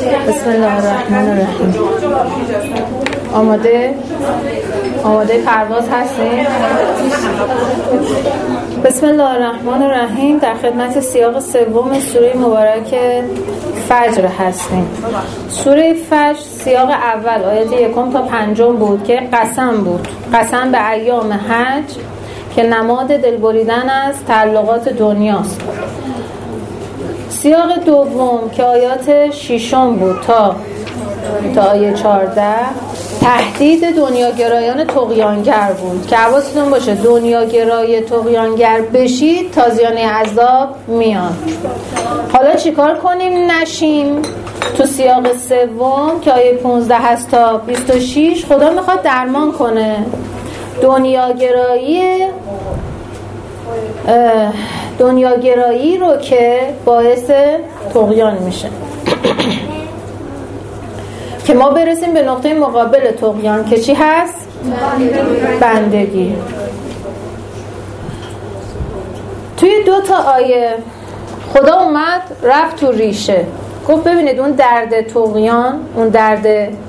بسم الله الرحمن الرحیم. آماده پرواز هستیم؟ بسم الله الرحمن الرحیم. در خدمت سیاق سوم سوره مبارک فجر هستیم. سوره فجر سیاق اول آیات 1 تا 5 بود که قسم بود، قسم به ایام حج که نماد دلبریدن از تعلقات دنیاست. سیاق دوم که آیات 6 بود تا آیه 14 تهدید دنیاگرایان طغیانگر بود که حواستون باشه دنیاگرای طغیانگر بشید تازیانه عذاب میاد. حالا چیکار کنیم نشیم؟ تو سیاق سوم که آیه 15 هست تا 26 خدا میخواد درمان کنه دنیاگرایی رو که باعث طغیان میشه که ما برسیم به نقطه مقابل طغیان که چی هست؟ بندگی. توی 2 تا آیه خدا اومد رفت تو ریشه، گفت ببینید اون درد طغیان، اون درد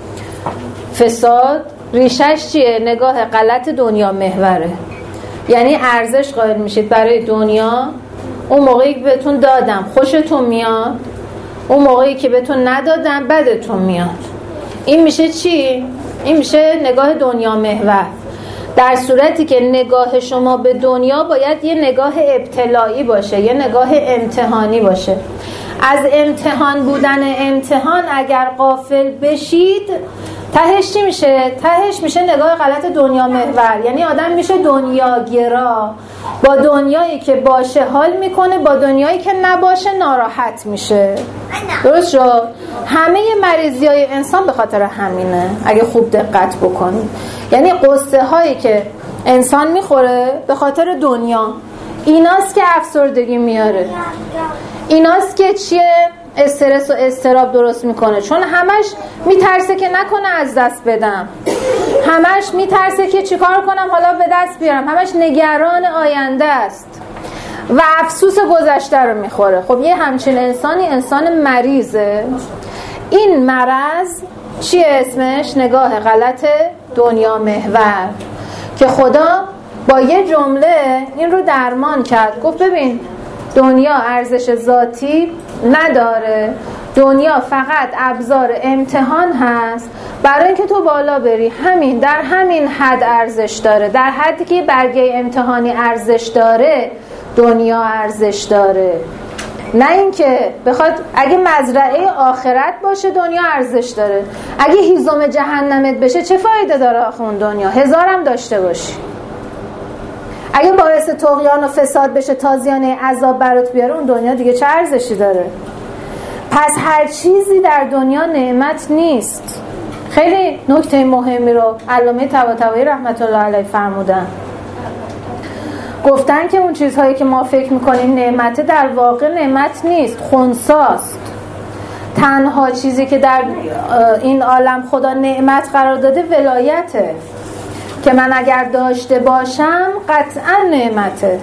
فساد ریشش چیه؟ نگاه غلط دنیا محوره. یعنی ارزش قائل میشید برای دنیا. اون موقعی که بهتون دادم خوشتون میاد، اون موقعی که بهتون ندادم بدتون میاد. این میشه چی؟ این میشه نگاه دنیا محور. در صورتی که نگاه شما به دنیا باید یه نگاه ابتلایی باشه، یه نگاه امتحانی باشه. از امتحان بودن امتحان اگر غافل بشید تهش چی میشه؟ تهش میشه نگاه غلط دنیا محور. یعنی آدم میشه دنیاگرا، با دنیایی که باشه حال میکنه، با دنیایی که نباشه ناراحت میشه. درست شد؟ همه مریضی های انسان به خاطر همینه اگه خوب دقت بکنید. یعنی قصه هایی که انسان میخوره به خاطر دنیا، ایناست که افسردگی میاره، ایناست که چیه؟ استرس و اضطراب درست میکنه. چون همش میترسه که نکنه از دست بدم، همش میترسه که چیکار کنم حالا به دست بیارم، همش نگران آینده است و افسوس گذشته رو میخوره. خب یه همچین انسانی انسان مریضه. این مرض چیه اسمش؟ نگاه غلط دنیا محور که خدا با یه جمله این رو درمان کرد. گفت ببین دنیا ارزش ذاتی نداره، دنیا فقط ابزار امتحان هست برای اینکه تو بالا بری. همین در همین حد ارزش داره، در حدی که برگه امتحانی ارزش داره دنیا ارزش داره. نه اینکه بخواد اگه مزرعه آخرت باشه دنیا ارزش داره، اگه هیزم جهنمت بشه چه فایده داره آخه اون دنیا؟ 1000 هم داشته باشی. اگه باعث طغیان و فساد بشه تازیانه عذاب برات بیاره اون دنیا دیگه چه ارزشی داره؟ پس هر چیزی در دنیا نعمت نیست. خیلی نکته مهمی رو علامه طباطبایی رحمت الله علیه فرمودن. گفتن که اون چیزهایی که ما فکر میکنیم نعمته در واقع نعمت نیست، خنثاست. تنها چیزی که در این عالم خدا نعمت قرار داده ولایته که من اگر داشته باشم قطعا نعمته.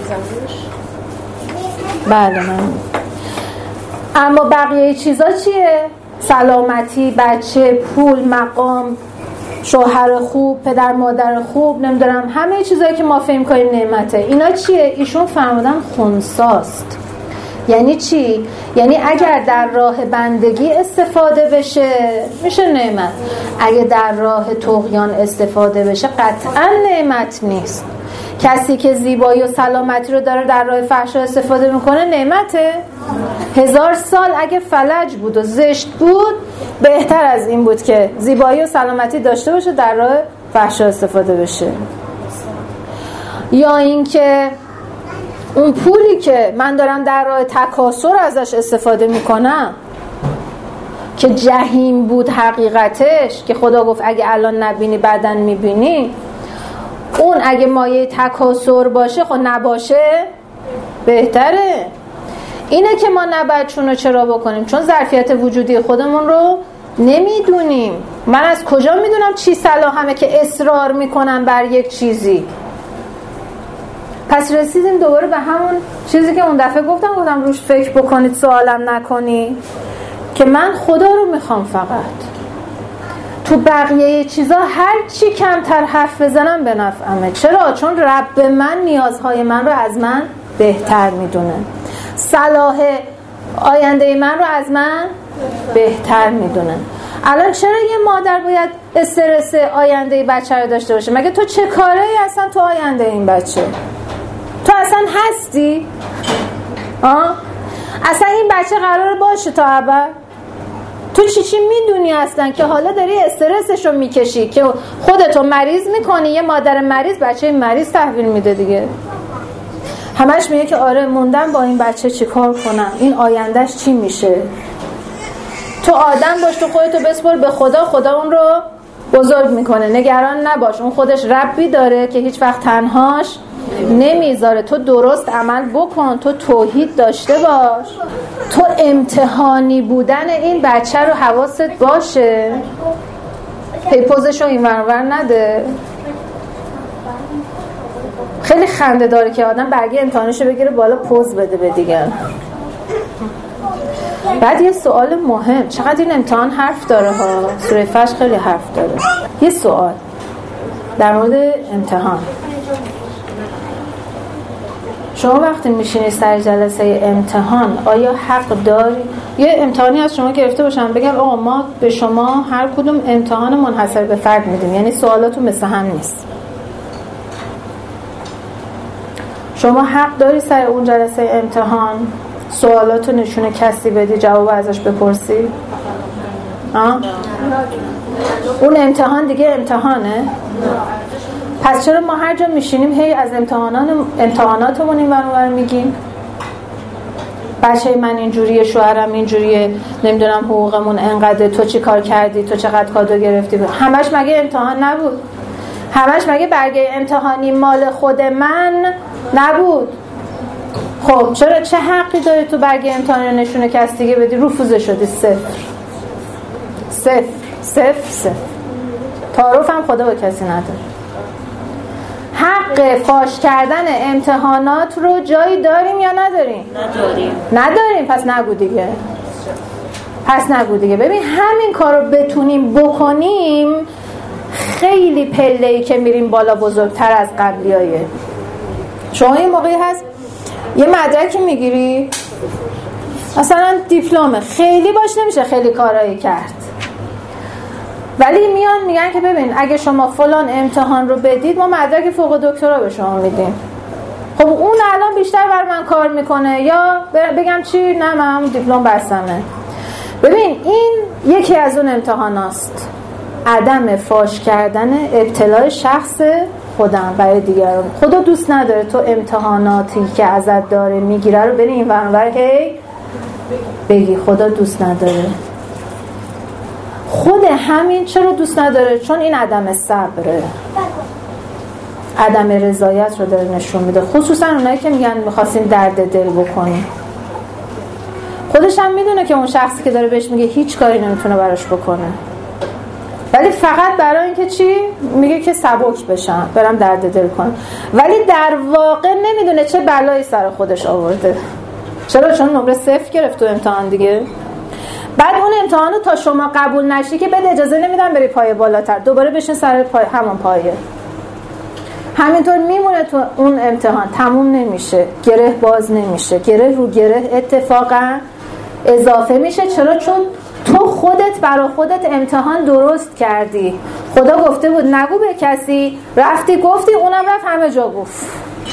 بله من. اما بقیه چیزا چیه؟ سلامتی، بچه، پول، مقام، شوهر خوب، پدر مادر خوب، نمیدونم همه چیزایی که ما فهم کنیم نعمته. اینا چیه؟ ایشون فرمودن خنثاست. یعنی چی؟ یعنی اگر در راه بندگی استفاده بشه میشه نعمت، اگه در راه طغیان استفاده بشه قطعا نعمت نیست. کسی که زیبایی و سلامتی رو داره در راه فحشا استفاده میکنه نعمته؟ 1000 سال اگه فلج بود و زشت بود بهتر از این بود که زیبایی و سلامتی داشته باشه در راه فحشا استفاده بشه. یا اینکه اون پولی که من دارم در راه تکاثر ازش استفاده میکنم که جهنم بود حقیقتش، که خدا گفت اگه الان نبینی بعداً میبینی، اون اگه مایه تکاثر باشه خب نباشه بهتره. اینه که ما نباید چونو چرا بکنیم، چون ظرفیت وجودی خودمون رو نمیدونیم. من از کجا میدونم چی صلاحمه که اصرار میکنم بر یک چیزی؟ پس رسیدیم دوباره به همون چیزی که اون دفعه گفتم روش فکر بکنید، سوالم نکنی. که من خدا رو میخوام فقط. تو بقیه چیزا هر چی کمتر حرف بزنم به نفعمه. چرا؟ چون رب من نیازهای من رو از من بهتر میدونه، صلاح آینده من رو از من بهتر میدونه. الان چرا یه مادر باید استرس آینده بچه رو داشته باشه؟ مگه تو چه کاره ای اصلا تو آینده این بچه؟ تو اصلا هستی؟ اصلا این بچه قراره باشه تا ابد؟ تو چی میدونی اصلا که حالا داری استرسشو میکشی که خودتو مریض میکنی؟ یه مادر مریض بچه مریض تحویل میده دیگه. همش میگه که آره موندم با این بچه چی کار کنم، این آیندهش چی میشه. تو آدم باش، تو خودتو بسپر به خدا، خدا اون رو بزرگ میکنه. نگران نباش، اون خودش ربی داره که هیچ وقت تنهاش نمیذاره. تو درست عمل بکن، تو توحید داشته باش، تو امتحانی بودن این بچه رو حواست باشه، پیپوزشو این ورور نده. خیلی خنده داره که آدم برگه امتحانشو بگیره بالا پوز بده به دیگر. بعد یه سوال مهم، چقدر این امتحان حرف داره ها، سوره فجر خیلی حرف داره. یه سوال در مورد امتحان، شما وقتی میشینی سر جلسه امتحان آیا حق داری یه امتحانی از شما گرفته باشن بگن آقا ما به شما هر کدوم امتحان منحصر به فرد میدیم، یعنی سوالاتون مثل هم نیست، شما حق داری سر اون جلسه امتحان سوالاتو نشونه کسی بدی، جواب ازش بپرسی؟ اون امتحان دیگه امتحانه؟ پس چرا ما هر جا میشینیم هی از امتحاناتمون این ور میگیم؟ بچه من اینجوریه، شوهرم اینجوریه، نمیدونم حقوقمون انقدر، تو چی کار کردی، تو چقدر کادو گرفتی. همش مگه امتحان نبود؟ همش مگه برگه امتحانی مال خود من نبود؟ خب چرا چه حقی داری تو برگه امتحان نشونه کسی دیگه بدی؟ رفوزه شدی. صفر. تعارف هم خدا با کسی نداره. حق فاش کردن امتحانات رو جایی داریم یا نداریم؟ نداریم. پس نگو دیگه. ببین همین کار رو بتونیم بکنیم خیلی پله‌ای که میریم بالا بزرگتر از قبلیایه. شما یه موقعی هست یه مدرکی میگیری، مثلا دیپلمه، خیلی باش نمیشه خیلی کارایی کرد، ولی میان میگن که ببین اگه شما فلان امتحان رو بدید ما مدرک فوق دکترا به شما میدیم. خب اون الان بیشتر بر من کار میکنه یا بگم چی؟ نه من دیپلم بستمه. ببین این یکی از اون امتحاناست، عدم فاش کردن ابتلاع شخص خودم برای دیگران. خدا دوست نداره تو امتحاناتی که ازت داره میگیره رو بری این ورانور هی بگی. خدا دوست نداره. خود همین چرا دوست نداره؟ چون این عدم صبره، عدم رضایت رو داره نشون میده. خصوصا اونایی که میگن میخواستیم درد دل بکنیم. خودش هم میدونه که اون شخصی که داره بهش میگه هیچ کاری نمیتونه براش بکنه، ولی فقط برای اینکه چی؟ میگه که سبک بشم برم درد دل کنم، ولی در واقع نمیدونه چه بلایی سر خودش آورده. چرا؟ چون نمره 0 گرفت تو امتحان دیگه. بعد اون امتحانو تا شما قبول نشی که بده اجازه نمیدن بری پایه بالاتر، دوباره بشین سر پایه، همون پایه، همینطور میمونه تو اون امتحان، تموم نمیشه، گره باز نمیشه، گره رو گره اتفاقا اضافه میشه. چرا؟ چون تو خودت برای خودت امتحان درست کردی. خدا گفته بود نگو به کسی، رفتی گفتی، اونم رفت همه جا گفت.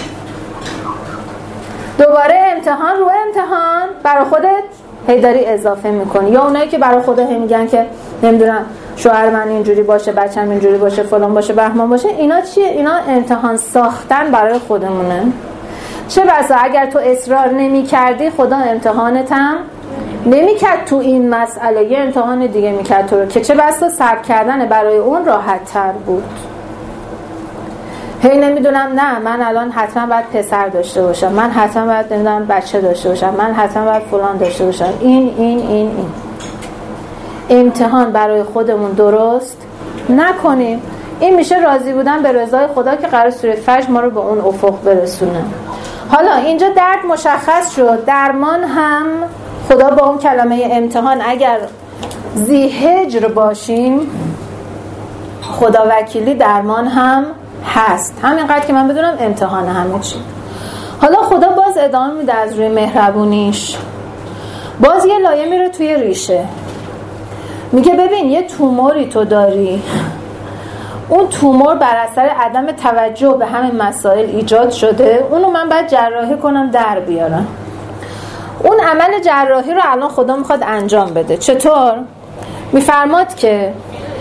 دوباره امتحان رو امتحان برای خودت هی داری اضافه میکنی. یا اونایی که برای خدا هی میگن که نمیدونم شوهر من اینجوری باشه، بچه‌م اینجوری باشه، فلان باشه، بهمان باشه. اینا چیه؟ اینا امتحان ساختن برای خودمونه. چه بسا اگر تو اصرار نمی کردی خدا امتحانت هم نمی کرد تو این مسئله، یه امتحان دیگه می کرد تو رو که چه بسا صبر کردن برای اون راحت تر بود. هی نمیدونم نه من الان حتما باید پسر داشته باشم، من حتما باید نمیدونم بچه داشته باشم، من حتما باید فلان داشته باشم. این امتحان برای خودمون درست نکنیم. این میشه راضی بودن به رضای خدا که قرار سوره فجر ما رو به اون افق برسونه. حالا اینجا درد مشخص شد، درمان هم خدا با اون کلمه امتحان اگر ذی هجر باشین، خدا وکیلی درمان هم هست. همینقدر که من بدونم امتحان همه چی. حالا خدا باز ادامه میده از روی مهربونیش، باز یه لایه میره توی ریشه، میگه ببین یه توموری تو داری، اون تومور بر اثر عدم توجه به همین مسائل ایجاد شده، اونو من باید جراحی کنم در بیارم. اون عمل جراحی رو الان خدا میخواد انجام بده. چطور؟ میفرماد که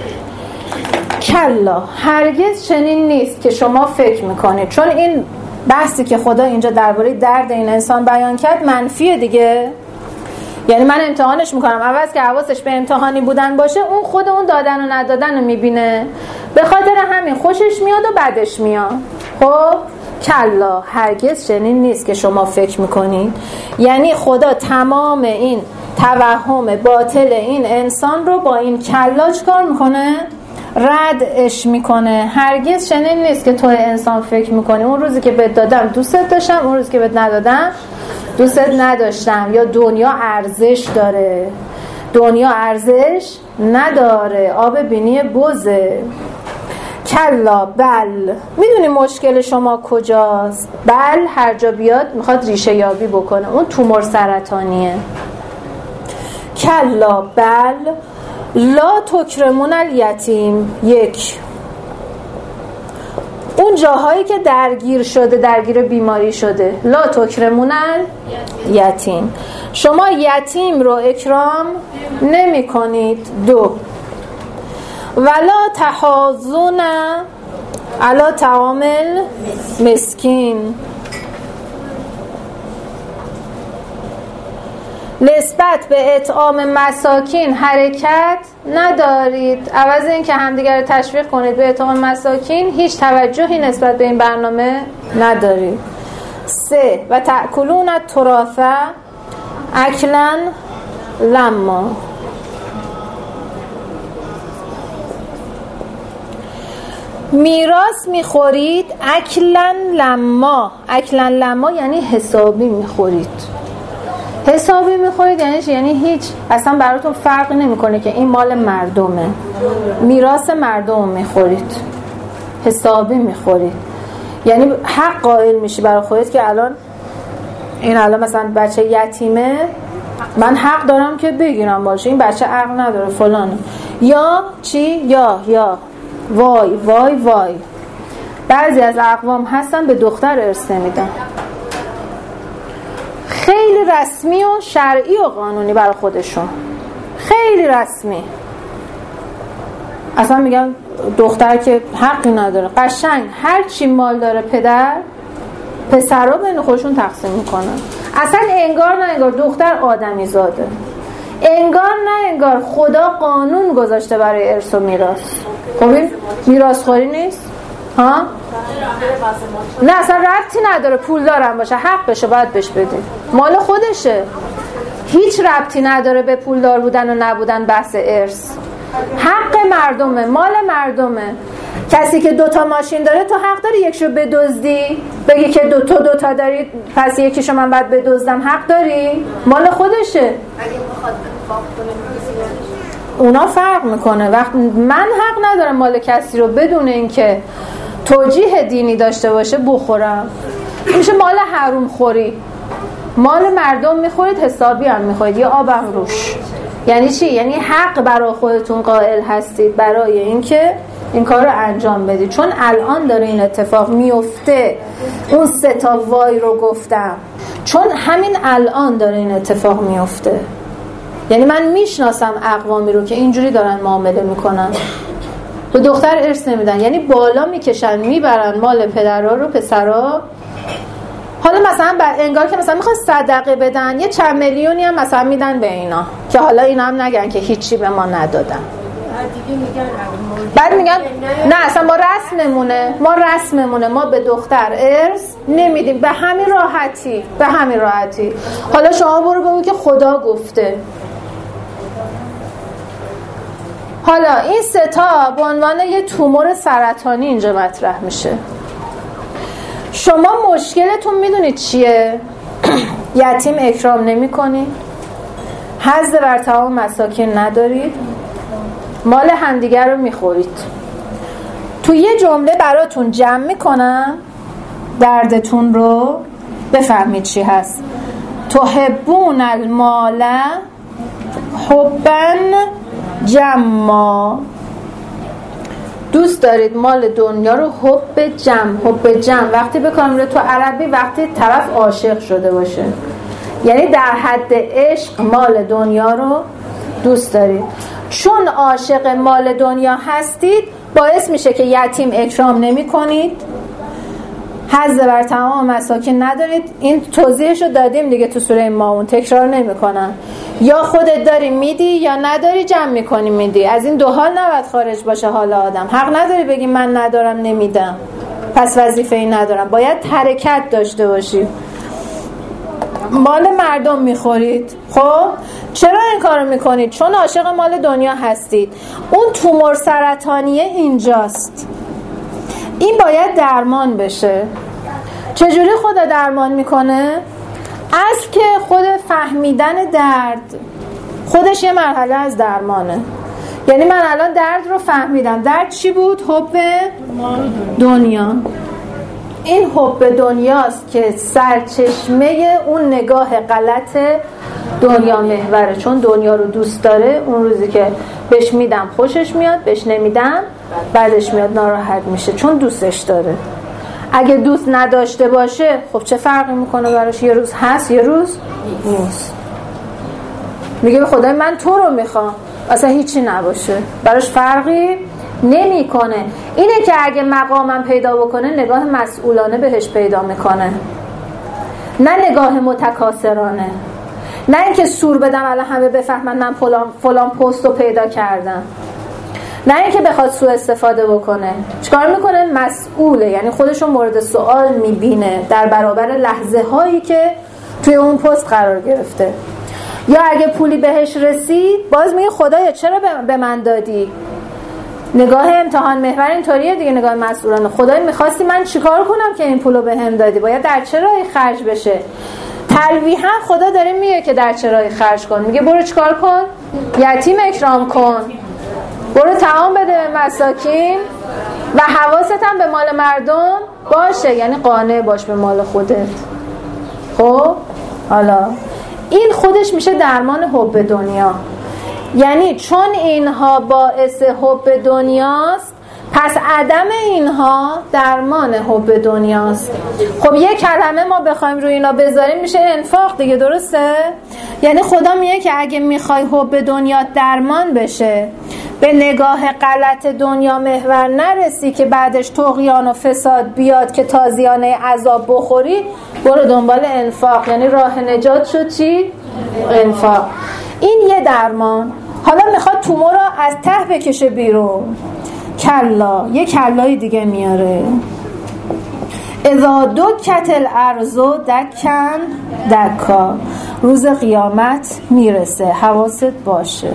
کلا هرگز چنین نیست که شما فکر میکنید، چون این بحثی که خدا اینجا درباره درد این انسان بیان کرد منفیه دیگه، یعنی من امتحانش میکنم، عوض که حواسش به امتحانی بودن باشه اون خود اون دادن و ندادن رو میبینه، به خاطر همین خوشش میاد و بدش میاد. خب کلا هرگز چنین نیست که شما فکر میکنید، یعنی خدا تمام این توهم باطل این انسان رو با این کلا چکار میکنه؟ ردش میکنه. هرگز چنین نیست که تو انسان فکر میکنی اون روزی که بهت دادم دوستت داشتم، اون روزی که بهت ندادم دوستت نداشتم، یا دنیا ارزش داره. دنیا ارزش نداره، آب بینی بزه. کلا بل، میدونی مشکل شما کجاست؟ بل هر جا بیاد میخواد ریشه یابی بکنه، اون تومور سرطانیه. کلا بل لا تکرمون الیتیم. یک، اون جاهایی که درگیر شده، درگیر بیماری شده، لا تکرمون الیتیم، شما یتیم رو اکرام نمی کنید. دو، ولا تحاضون علی طعام المسکین، نسبت به اطعام مساکین حرکت ندارید. عوض این که همدیگر رو تشویق کنید به اطعام مساکین، هیچ توجهی نسبت به این برنامه ندارید. سه، و تأکلون التراث اکلا لما، میراث میخورید اکلا لما. اکلا لما یعنی حسابی میخورید. حسابی میخورید یعنی چی؟ یعنی هیچ اصلا براتون فرقی نمیکنه که این مال مردمه، میراث مردم میخورید، حسابی میخورید. یعنی حق قائل میشی برای خودت که الان مثلا بچه یتیمه، من حق دارم که بگیرم باشه، این بچه عقل نداره فلان، یا چی؟ یا وای وای وای. بعضی از اقوام هستن به دختر ارث نمیدن، خیلی رسمی و شرعی و قانونی برای خودشون، خیلی رسمی. اصلا میگن دختر که حقی نداره، قشنگ هر چی مال داره پسرها بین خودشون تقسیم میکنن. اصلا انگار نه انگار دختر آدمی زاده، انگار نه انگار خدا قانون گذاشته برای ارث و میراث. خب این میراث خوری نیست؟ ها؟ نه اصلا ربطی نداره، پول دارم باشه حقشه، باید بهش بده، مال خودشه، هیچ ربطی نداره به پول دار بودن و نبودن، بحث ارث. حق مردمه، مال مردمه. کسی که 2 ماشین داره تو حق داری یکشو بدزدی، بگی که 2 داری پس یکیشو من باید بدزدم، حق داری؟ مال خودشه. اونا فرق میکنه. وقت من حق ندارم مال کسی رو بدون اینکه توجیه دینی داشته باشه بخورم، میشه مال حروم خوری. مال مردم میخورید، حسابی هم میخورید، یا آبم روش. یعنی چی؟ یعنی حق برای خودتون قائل هستید برای اینکه این کار رو انجام بدید. چون الان داره این اتفاق میفته. اون 3 وای رو گفتم چون همین الان داره این اتفاق میفته. یعنی من میشناسم اقوامی رو که اینجوری دارن معامله میکنن، به دختر ارث نمیدن، یعنی بالا میکشن میبرن مال پدرها رو پسرها. حالا مثلا انگار که مثلا میخوان صدقه بدن، یه چند میلیونی هم مثلا میدن به اینا که حالا اینا هم نگن که هیچی به ما ندادن. بعد میگن نه اصلا ما رسممونه، ما به دختر ارث نمیدیم، به همین راحتی. حالا شما برو بگو که خدا گفته. حالا این 3 به عنوان یه تومور سرطانی اینجا مطرح میشه. شما مشکلتون میدونید چیه؟ یتیم اکرام نمی کنید، حظ بر تمام مساکین ندارید، مال همدیگر رو میخورید. تو یه جمله براتون جمع میکنم دردتون رو بفهمید چی هست. تحبون المال حبا جما، دوست دارید مال دنیا رو حب جم. حب جم وقتی بکنم رو تو عربی وقتی طرف عاشق شده باشه، یعنی در حد عشق مال دنیا رو دوست دارید. چون عاشق مال دنیا هستید باعث میشه که یتیم اکرام نمی کنید، حظ بر تمام مساکین ندارید. این توضیحشو دادیم دیگه تو سوره ماعون، تکرار نمی کنم. یا خودت داری میدی یا نداری جمع میکنی میدی. از این دو حال نباید خارج باشه حال آدم. حق نداری بگی من ندارم نمیدم پس وظیفه ای ندارم. باید حرکت داشته باشی. مال مردم میخورید. خب چرا این کارو میکنید؟ چون عاشق مال دنیا هستید. اون تومور سرطانیه اینجاست، این باید درمان بشه. چجوری خدا درمان میکنه؟ از که خود فهمیدن درد خودش یه مرحله از درمانه. یعنی من الان درد رو فهمیدم. درد چی بود؟ حب دنیا. این حب دنیاست که سرچشمه اون نگاه غلط دنیا محوره. چون دنیا رو دوست داره، اون روزی که بهش میدم خوشش میاد، بهش نمیدم بعدش میاد ناراحت میشه، چون دوستش داره. اگه دوست نداشته باشه خب چه فرقی میکنه براش؟ یه روز هست یه روز نیست. میگه به خدای من تو رو میخوام، اصلا هیچی نباشه براش فرقی نمیکنه. اینه که اگه مقامم پیدا بکنه نگاه مسئولانه بهش پیدا میکنه، نه نگاه متکاسرانه. نه اینکه سور بدم الان همه بفهمن من فلان پست رو پیدا کردم. نه اینکه بخواد سوء استفاده بکنه. چیکار میکنه؟ مسئوله، یعنی خودشو مورد سوال میبینه در برابر لحظه هایی که توی اون پست قرار گرفته. یا اگه پولی بهش رسید باز میگه خدایا چرا به من دادی؟ نگاه امتحان محور اینطوریه دیگه، نگاه مسئولانه. خدای میخواستی من چیکار کنم که این پولو بهم دادی؟ باید در چه راهی خرج بشه؟ تلویحا خدا داره میگه که در چه راهی خرج کن. میگه برو چیکار کن؟ یتیم اکرام کن، برو طعام بده به مساکین و حواست هم به مال مردم باشه، یعنی قانع باش به مال خودت. خب حالا این خودش میشه درمان حب دنیا. یعنی چون اینها باعث حب دنیاست پس عدم اینها درمان حب دنیاست. خب یه کلمه ما بخوایم روی اینا بذاریم میشه انفاق دیگه، درسته؟ یعنی خدا میگه که اگه میخوای حب دنیا درمان بشه، به نگاه غلط دنیا محور نرسی که بعدش طغیان و فساد بیاد که تازیانه عذاب بخوری، برو دنبال انفاق. یعنی راه نجات شد چی؟ انفاق. این یه درمان. حالا میخواد تومور رو از ته بکشه بیرون. کلا، یه کلای دیگه میاره. اذا دکت الارض دکن دکا، روز قیامت میرسه، حواست باشه.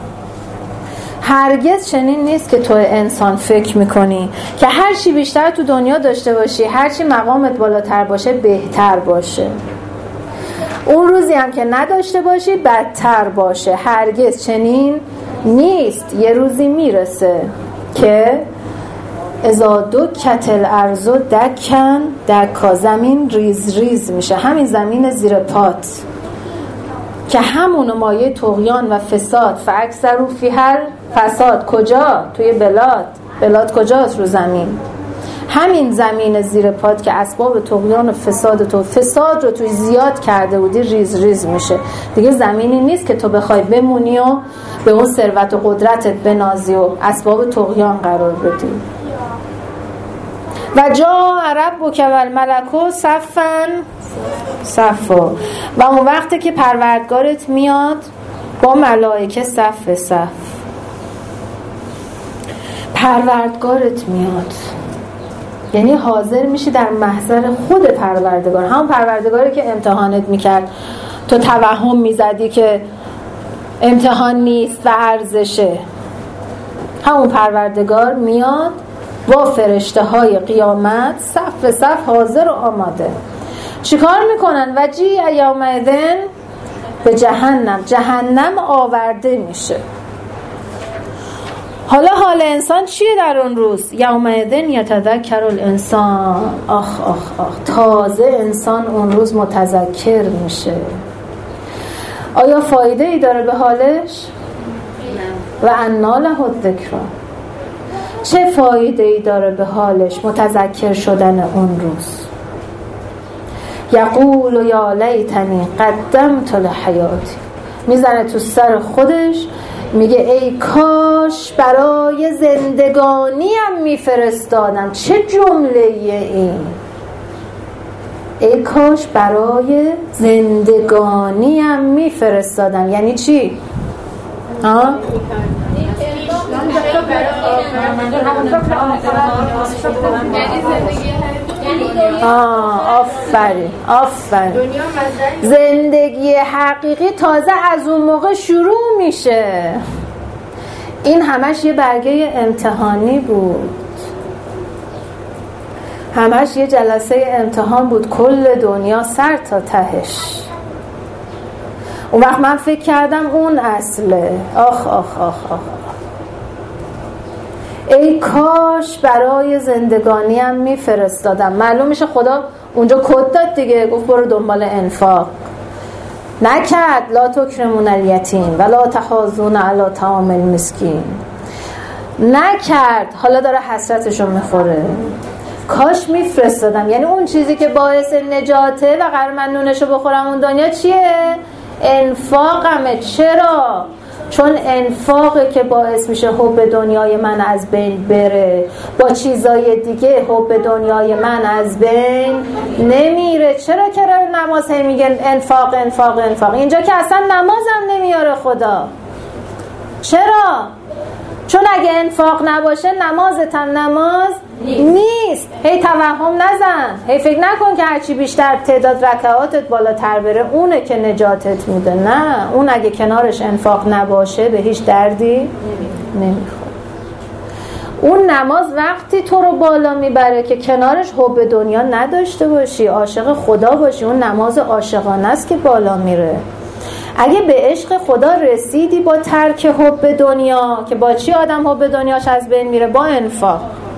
هرگز چنین نیست که تو انسان فکر میکنی که هر چی بیشتر تو دنیا داشته باشی، هر چی مقامت بالاتر باشه بهتر باشه. اون روزی هم که نداشته باشی بدتر باشه. هرگز چنین نیست. یه روزی میرسه که اذا دکت الارض دکن دکا، زمین ریز ریز میشه، همین زمین زیر پات که همون مایه طغیان و فساد. فاکثروا فیها الفساد. کجا؟ توی بلاد کجاست؟ رو زمین. همین زمین زیر پات که اسباب طغیان و فساد رو توی زیاد کرده بودی ریز ریز میشه. دیگه زمینی نیست که تو بخوای بمونی و به اون ثروت و قدرتت بنازی و اسباب طغیان قرار بدی. و جا ربک و الملک صفا صفا، و اون وقتی که پروردگارت میاد با ملائکه صف به صف. پروردگارت میاد یعنی حاضر میشی در محضر خود پروردگار، همون پروردگاری که امتحانت میکرد، تو توهم میزدی که امتحان نیست و ارزشه. همون پروردگار میاد با فرشته های قیامت صف به صف حاضر و آماده. چیکار میکنن؟ وجیع یومئذ به جهنم آورده میشه. حالا حال انسان چیه در اون روز؟ یومئذ یتذکر الانسان. آخ آخ آخ، تازه انسان اون روز متذکر میشه. آیا فایده ای داره به حالش؟ و انا له الذکری. چه فایده ای داره به حالش متذکر شدن اون روز؟ یقول یا لیتنی قدمت لحیاتی. میزنه تو سر خودش، میگه ای کاش برای زندگانیم میفرستادم. چه جمله این؟ ای کاش برای زندگانیم میفرستادم. یعنی چی؟ آفرین. زندگی حقیقی تازه از اون موقع شروع میشه. این همش یه برگه امتحانی بود، همش یه جلسه امتحان بود، کل دنیا سر تا تهش. اون وقت من فکر کردم اون اصله. آخ آخ آخ آخ، ای کاش برای زندگانیم میفرستادم. معلوم میشه خدا اونجا کد داد دیگه، گفت برو دنبال انفاق. نکرد. لا تکرمون الیتیم ولا تحاضون علی طعام المسکین. نکرد. حالا داره حسرتشو میخوره. کاش میفرستادم. یعنی اون چیزی که باعث نجاته و قرار من نونشو بخورم اون دنیا چیه؟ انفاقمه. چرا؟ چون انفاقه که باعث میشه حب دنیای من از بین بره. با چیزای دیگه حب دنیای من از بین نمیره. چرا که نماز هی میگن انفاق انفاق انفاق؟ اینجا که اصلا نمازم نمیاره خدا. چرا؟ چون اگه انفاق نباشه نمازت هم نماز نیست. هی توهم نزن، هی فکر نکن که هرچی بیشتر تعداد رکعاتت بالاتر بره اونه که نجاتت میده. نه، اون اگه کنارش انفاق نباشه به هیچ دردی نمیخوره. اون نماز وقتی تو رو بالا میبره که کنارش حب دنیا نداشته باشی، عاشق خدا باشی. اون نماز عاشقانه است که بالا میره. اگه به عشق خدا رسیدی با ترک حب دنیا، که با چی آدم حب دنیاش از بین میره؟ با انفاق.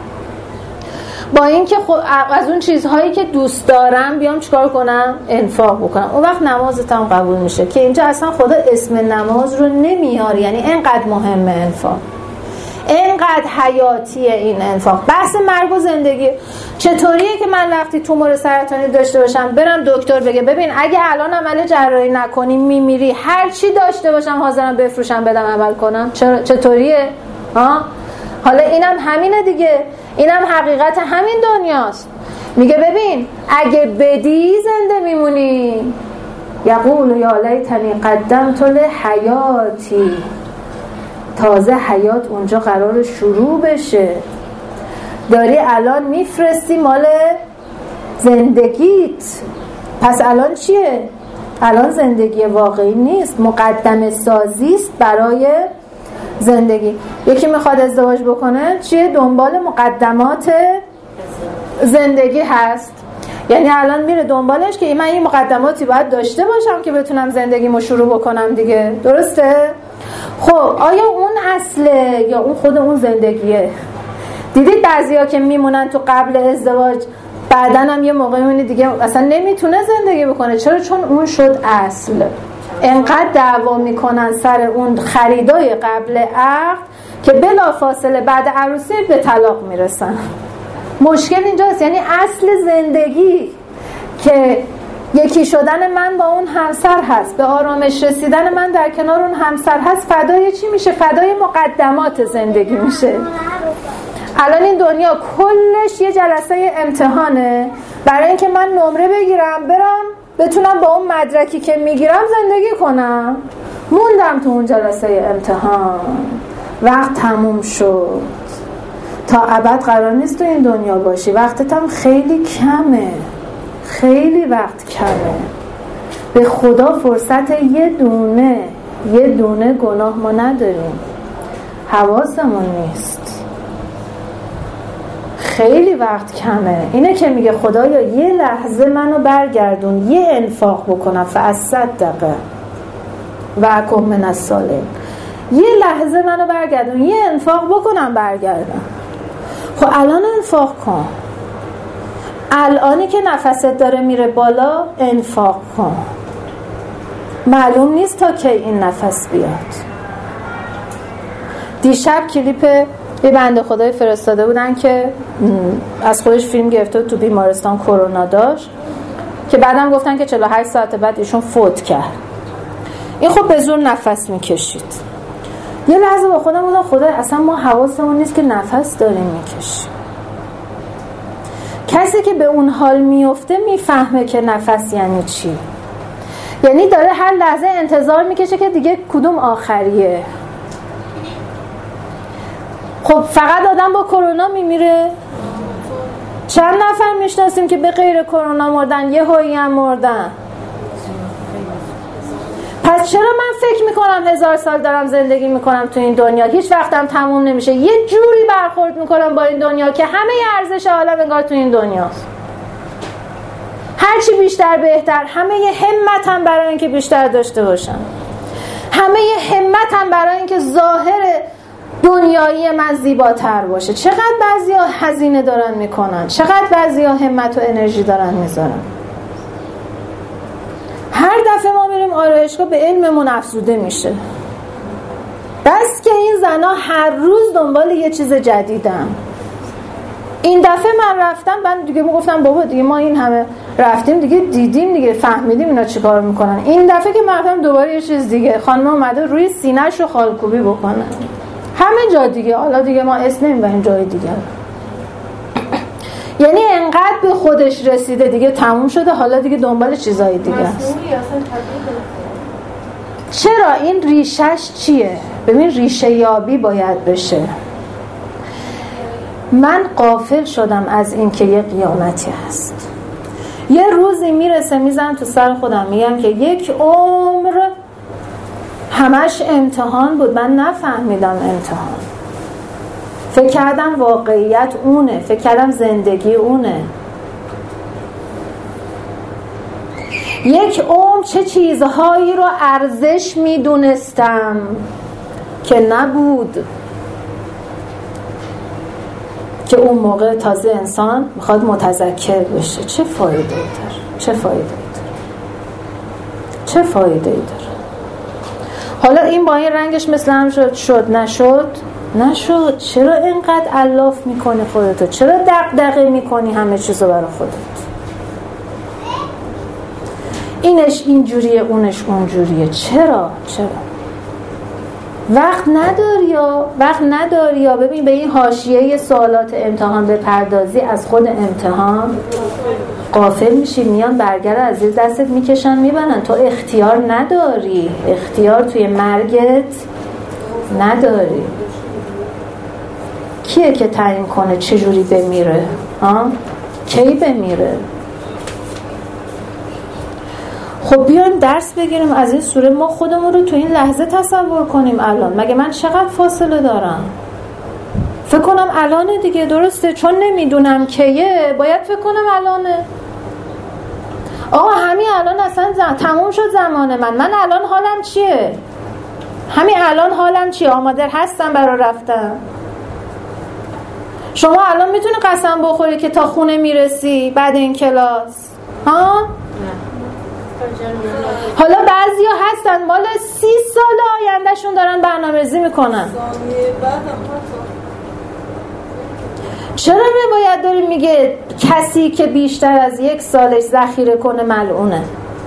با اینکه از اون چیزهایی که دوست دارم بیام چیکار کنم؟ انفاق بکنم. اون وقت نمازتم قبول میشه. که اینجا اصلا خدا اسم نماز رو نمیاره. یعنی اینقدر مهمه انفاق، اینقدر حیاتیه این انفاق. بحث مرگ و زندگی. چطوریه که من وقتی تومور سرطانی داشته باشم برم دکتر بگه ببین اگه الان عمل جراحی نکنی میمیری، هر چی داشته باشم حاضرم بفروشم بدم عمل کنم؟ چطوریه؟ حالا اینم همینه دیگه. اینم حقیقت همین دنیاست. میگه ببین اگه بدی زنده میمونی. یقول یا لیتنی قدمت لحیاتی. تازه حیات اونجا قرار شروع بشه. داری الان میفرستی مال زندگیت. پس الان چیه؟ الان زندگی واقعی نیست، مقدمه سازیست برای زندگی. یکی میخواد ازدواج بکنه چیه؟ دنبال مقدمات زندگی هست. یعنی الان میره دنبالش که من این مقدماتی باید داشته باشم که بتونم زندگیمو شروع بکنم دیگه. درسته؟ خب آیا اون اصله یا اون خود اون زندگیه؟ دیدید بعضیا که میمونن تو قبل ازدواج بعدن هم یه موقعی میبینی دیگه اصلا نمیتونه زندگی بکنه. چرا؟ چون اون شد اصل. انقدر دعوا میکنن سر اون خریدای قبل عقد که بلا فاصله بعد عروسی به طلاق میرسن. مشکل اینجاست. یعنی اصل زندگی که یکی شدن من با اون همسر هست، به آرامش رسیدن من در کنار اون همسر هست، فدای چی میشه؟ فدای مقدمات زندگی میشه. الان این دنیا کلش یه جلسه امتحانه برای اینکه من نمره بگیرم برم بتونم با اون مدرکی که میگیرم زندگی کنم. موندم تو اون جلسه امتحان، وقت تموم شد. تا ابد قرار نیست تو این دنیا باشی. وقتت هم خیلی کمه، خیلی وقت کمه. به خدا فرصت یه دونه گناه ما نداریم، حواسمون نیست. خیلی وقت کمه. اینه که میگه خدایا یه لحظه منو برگردون، یه انفاق بکنم فاصدق. و کن من الصالحین. یه لحظه منو برگردون، یه انفاق بکنم برگردم. خب الان انفاق کن، الانی که نفست داره میره بالا انفاق کن. معلوم نیست تا کی این نفس بیاد. دیشب کلیپ یه بنده خدای فرستاده بودن که از خودش فیلم گرفته تو بیمارستان کرونا داشت که بعدم گفتن که 48 ساعت بعد ایشون فوت کرد. این خب به زور نفس میکشید. یه لحظه با خودم بودم خدای اصلا ما حواسمون نیست که نفس داریم میکشیم. کسی که به اون حال میفته میفهمه که نفس یعنی چی. یعنی داره هر لحظه انتظار میکشه که دیگه کدوم آخریه. خب فقط آدم با کرونا میمیره؟ چند نفر میشناسیم که به غیر کرونا مردن، یه هایی هم مردن؟ پس چرا من فکر میکنم 1000 سال دارم زندگی میکنم تو این دنیا، هیچ وقتم تموم نمیشه، یه جوری برخورد میکنم با این دنیا که همه ارزش عالم انگار تو این دنیاست. هرچی بیشتر بهتر، همه همتم برای اینکه بیشتر داشته باشم، همه همتم برای اینکه ظاهر دنیایی من زیباتر باشه. چقدر بعضیا هزینه دارن میکنن، چقدر بعضیا همت و انرژی دارن میذارن. هر دفعه ما میریم آرایشگاه به علممون افزوده میشه. بس که این زنا هر روز دنبال یه چیز جدیدن. این دفعه من رفتم، من دیگه میگفتم بابا دیگه ما این همه رفتیم دیگه، دیدیم دیگه، فهمیدیم اینا چی کار میکنن. این دفعه که من رفتم دوباره یه چیز دیگه، خانم اومده روی سینه‌ش رو خالکوبی بکنه. همه جا دیگه، حالا دیگه ما اسم نمیبریم جای دیگه. یعنی انقدر به خودش رسیده دیگه تموم شده، حالا دیگه دنبال چیزای دیگه است. چرا؟ این ریشش چیه؟ ببین ریشه یابی باید بشه. من غافل شدم از این که یه قیامتی هست. یه روزی میرسه میزنم تو سر خودم میگم که یک عمر همش امتحان بود، من نفهمیدم امتحان. فکر کردم واقعیت اونه، فکر کردم زندگی اونه. یک عمر چه چیزهایی رو ارزش میدونستم که نبود، که اون موقع تازه انسان میخواد متذکر بشه. چه فایده ای داره؟ چه فایده ای داره؟ چه فایده ای داره؟ حالا این با این رنگش مثل هم شد نشد. چرا اینقدر الاف میکنی خودتو؟ چرا دغدغه میکنی همه چیزو برای خودت؟ اینش اینجوریه، اونش اونجوریه. چرا؟ وقت نداری یا ببین به این حاشیه سوالات امتحان بپردازی، از خود امتحان غافل میشی، میان برگر از زیر دستت میکشن میبرن. تو اختیار نداری، اختیار توی مرگت نداری. کیه که تعیین کنه چجوری بمیره؟ کی بمیره؟ خب بیایم درس بگیریم از این سوره، ما خودمون رو تو این لحظه تصور کنیم. الان مگه من چقدر فاصله دارم؟ فکر کنم الانه دیگه، درسته؟ چون نمیدونم کیه باید فکر کنم الانه. آقا همین الان اصلا تموم شد زمان من الان حالم چیه؟ همین الان حالم چیه؟ آماده هستم برای رفتن. شما الان میتونی قسم بخوری که تا خونه میرسی بعد این کلاس؟ حالا بعضیا هستن مال 30 سال آیندهشون دارن برنامه‌ریزی میکنن. چرا روایت داری میگه کسی که بیشتر از 1 سالش ذخیره کنه ملعونه؟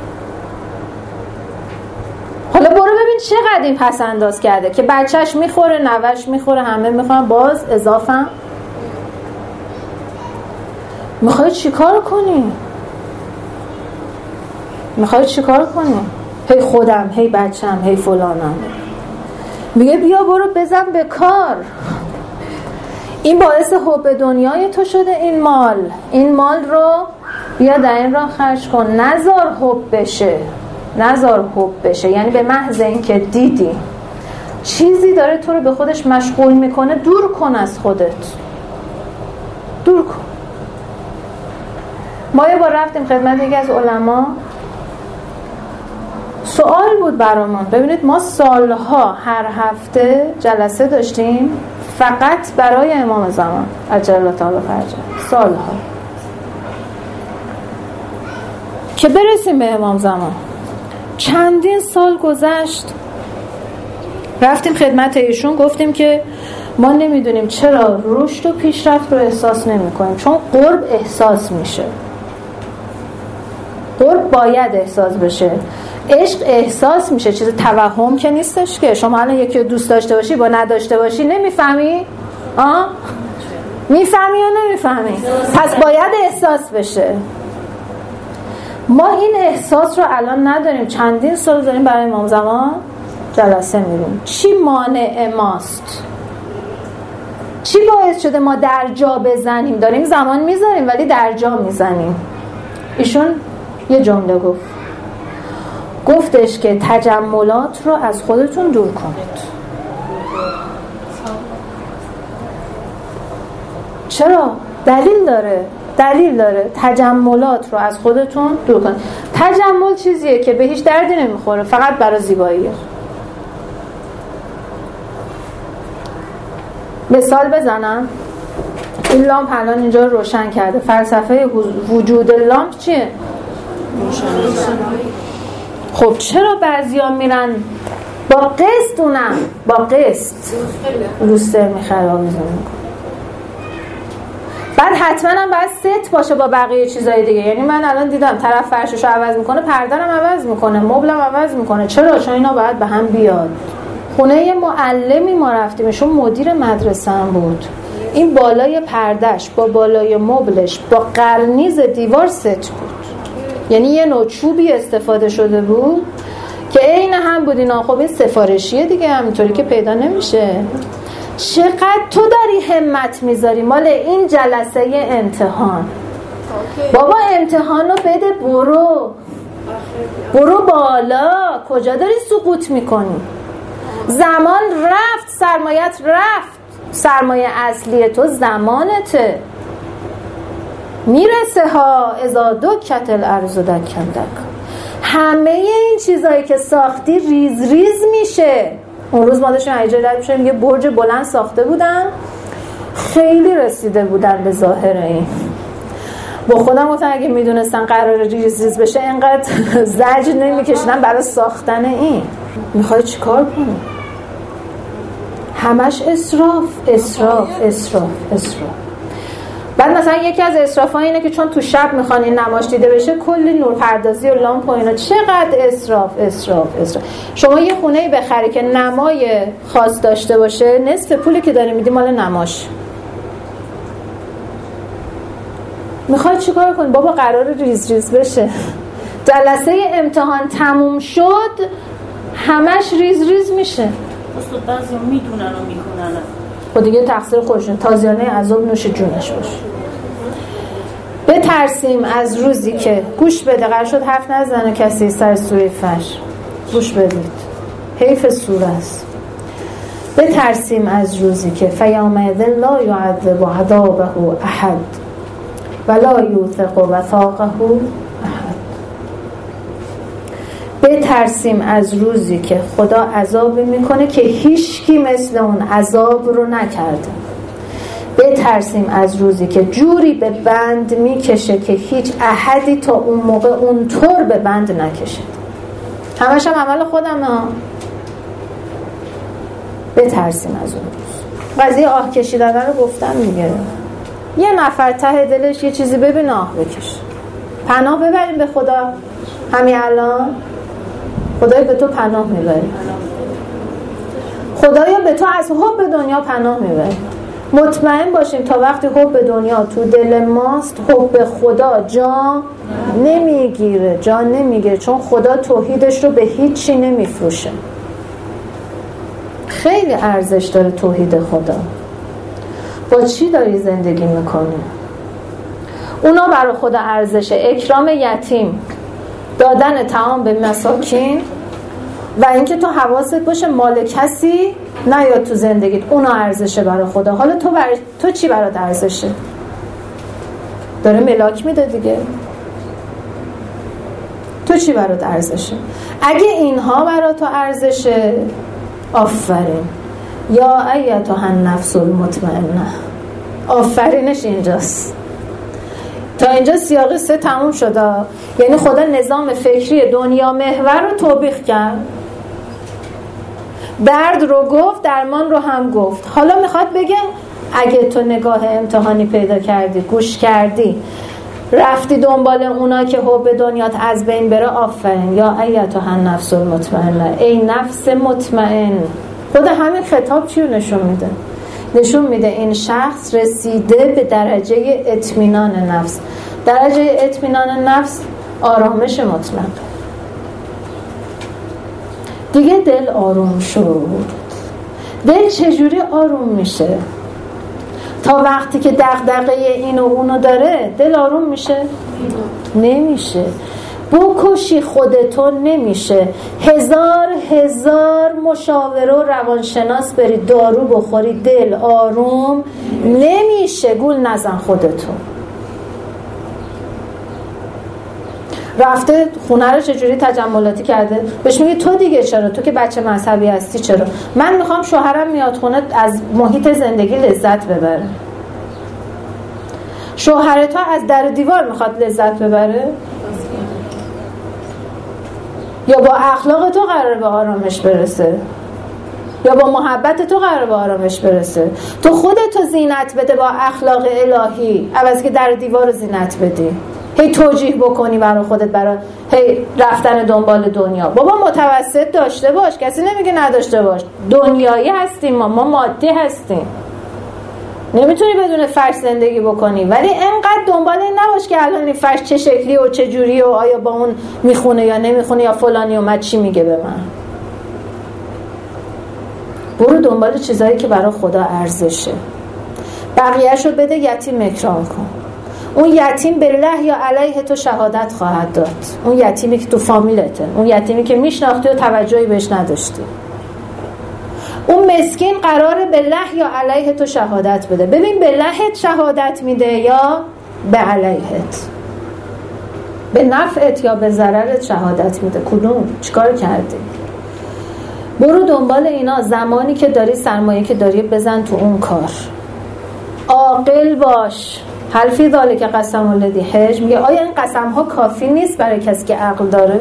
حالا برو ببین چقدر این پس انداز کرده که بچهش میخوره، نوش میخوره، همه میخورن، باز اضافه. میخوای چیکار کنی؟ هی خودم، هی بچم، هی فلانم. میگه بیا برو بزن به کار. این باعث حب دنیای تو شده. این مال رو بیا در این راه خرج کن. نذار حب بشه. یعنی به محض این که دیدی چیزی داره تو رو به خودش مشغول میکنه، دور کن از خودت. دور کن. ما یه بار رفتیم خدمت یکی از علما، سوال بود برامون. ببینید ما سالها هر هفته جلسه داشتیم فقط برای امام زمان عجل الله تعالی فرجه، سالها، که برسیم به امام زمان. چندین سال گذشت، رفتیم خدمت ایشون گفتیم که ما نمیدونیم چرا رشد و پیشرفت رو احساس نمی کنیم، چون قرب احساس میشه، قرب باید احساس بشه، عشق احساس میشه، چیز توهم که نیستش که شما الان یکی رو دوست داشته باشی با نداشته باشی نمیفهمی؟ میفهمی یا نمیفهمی؟ پس باید احساس بشه. ما این احساس رو الان نداریم، چندین سال داریم برای امام زمان جلسه میریم. چی مانع ماست؟ چی باعث شده ما در جا بزنیم؟ داریم زمان میذاریم ولی در جا میزنیم. ایشون یه جمله گفتش که تجملات رو از خودتون دور کنید. چرا؟ دلیل داره. تجملات رو از خودتون دور کنید. تجمل چیزیه که به هیچ دردی نمیخوره، فقط برای زیباییه. مثال بزنم، این لامپ الان اینجا روشن کرده، فلسفه وجود لامپ چیه؟ خب چرا بعضیا میرن با قسط، اونم با قسط لوستر میخره آویزون میکنه، بعد حتما هم باید ست باشه با بقیه چیزای دیگه. یعنی من الان دیدم طرف فرششو عوض میکنه، پرده‌ام عوض میکنه، مبلم عوض میکنه. چرا؟ چون اینا باید به هم بیاد. خونه یه معلمی ما رفتیم، ایشون مدیر مدرسه هم بود، این بالای پردهش با بالای مبلش با قرنیز دیوار ست بود، یعنی یه نوع چوبی استفاده شده بود که عین هم بود. اینا خب این سفارشیه دیگه، همینطوری که پیدا نمیشه. چقدر تو داری همت میذاری مال این جلسه امتحان؟ بابا امتحانو بده، برو بالا، کجا داری سقوط میکنی؟ زمان رفت، سرمایت رفت، سرمایه اصلی تو زمانته. میرسه ها اذا دکت الارض دکن دک. همه این چیزایی که ساختی ریز ریز میشه. اون روز ما داشتیم ایجاد میشه، یه برج بلند ساخته بودن، خیلی رسیده بودن به ظاهر این. با خودم گفتم اگه میدونستن قرار ریز ریز بشه اینقدر زجر نمیکشیدن برای ساختن این. میخوای چیکار کنی؟ همش اسراف اسراف اسراف اسراف. بعد مثلا یکی از اسراف‌ها اینه که چون تو شب میخوان این نمایش دیده بشه کلی نورپردازی و لامپ و اینا. چقدر اسراف اسراف اسراف. شما یه خونه‌ای بخری که نمای خاص داشته باشه، نصف پولی که داری میدی مال نماش. میخوای چیکار کنی؟ بابا قرار ریز ریز بشه. جلسه امتحان تموم شد همش ریز ریز میشه. استاد بعضیا میدونن و میکنن. خود دیگه تقصیر خودشون، تازیانه عذاب نوش جونش باشه. بترسیم از روزی که گوش بده، قرار شد حرف نزنه کسی سر سوره فجر. گوش بدید، حیف سوره است. بترسیم از روزی که فیومئذ لا یعذب عذابه احد ولا یوثق وثاقه احد. بترسیم از روزی که خدا عذاب میکنه که هیچکی مثل اون عذاب رو نکرده. بترسیم از روزی که جوری به بند میکشه که هیچ احدی تا اون موقع اونطور به بند نکشه. همش هم عمل خودم ها. بترسیم از اون روز. قضیه آه کشیدن رو گفتم دیگه. یه نفر ته دلش یه چیزی ببین آه بکش. پناه ببریم به خدا همین الان. خدای به تو پناه میبره. خدایا به تو از حب دنیا پناه میبره. مطمئن باشیم تا وقتی حب دنیا تو دل ماست، حب خدا جا نمیگیره، چون خدا توحیدش رو به هیچی نمیفروشه. خیلی ارزش داره توحید خدا. با چی داری زندگی میکنی؟ اونا برای خدا ارزشه. اکرام یتیم، دادن طعام به مساکین و اینکه تو حواست باشه مال کسی نیاد تو زندگیت، اونا ارزشه برای خدا. حالا تو چی برات ارزشه؟ داره ملاک میده دیگه. تو چی برات ارزشه؟ اگه اینها برات تو ارزشه، آفرین، یا ایتها النفس المطمئنه. آفرینش اینجاست. تا اینجا سیاق 3 تموم شده. یعنی خدا نظام فکری دنیا محور رو توبیخ کرد، درد رو گفت، درمان رو هم گفت. حالا میخواد بگه اگه تو نگاه امتحانی پیدا کردی، گوش کردی، رفتی دنبال اونا که حب دنیات از بین بره، آفرین، یا ایتها النفس المطمئنه، ای نفس مطمئن. خود همین خطاب چی رو نشون میده؟ نشون میده این شخص رسیده به درجه اطمینان نفس. درجه اطمینان نفس آرامش مطلق. دیگه دل آروم شد. دل چجوری آروم میشه؟ تا وقتی که دغدغه این و اونو داره دل آروم میشه؟ نمیشه. بکشی خودتو نمیشه. هزار مشاور و روانشناس بری دارو بخوری دل آروم نمیشه. گول نزن خودتو. رفته خونه رو چجوری تجملاتی کرده، بهش میگه تو دیگه چرا، تو که بچه مذهبی هستی چرا؟ من میخوام شوهرم میاد خونه از محیط زندگی لذت ببره. شوهر تو از در دیوار میخواد لذت ببره؟ یا با اخلاق تو قراره به آرامش برسه؟ یا با محبت تو قراره به آرامش برسه؟ تو خودتو زینت بده با اخلاق الهی، عوض که در دیوار رو زینت بدی، هی توجیه بکنی برای خودت، برای هی رفتن دنبال دنیا. بابا متوسط داشته باش، کسی نمیگه نداشته باش. دنیایی هستیم ما مادی هستیم. نمیتونی بدون فرش زندگی بکنی، ولی انقدر دنبال این نباش که الان این فرش چه شکلی و چه جوری و آیا با اون میخونه یا نمیخونه یا فلانی اومد چی میگه به من. برو دنبال چیزایی که برای خدا ارزشه. بقیه‌شو بده یتیم اکرام کن. اون یتیم بالله یا علیه تو شهادت خواهد داد. اون یتیمی که تو فامیلته، اون یتیمی که میشناختی و توجهی بهش نداشتی، اون مسکین قراره بالله یا علیه تو شهادت بده. ببین باللهت شهادت میده یا به علیهت، به نفعت یا به ضررت شهادت میده. کدوم؟ چیکار کردی؟ برو دنبال اینا. زمانی که داری، سرمایه که داری، بزن تو اون کار. عاقل باش. هل فی ذلک قسم الذی حج. میگه آیا این قسم ها کافی نیست برای کسی که عقل داره؟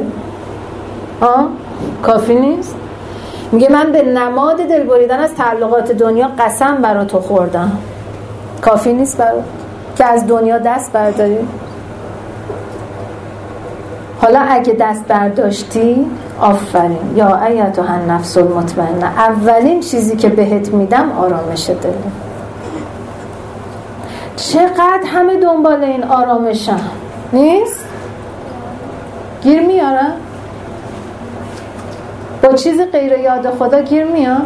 کافی نیست؟ میگه من به نماد دل بریدن از تعلقات دنیا قسم برا تو خوردم. کافی نیست برات که از دنیا دست برداری؟ حالا اگه دست برداشتی، آفرین، یا ایتها النفس المطمئنه. اولین چیزی که بهت میدم آرامش دل. چقدر همه دنبال این آرامشن، نیست؟ گیر میارن؟ با چیز غیر یاد خدا گیر میاد؟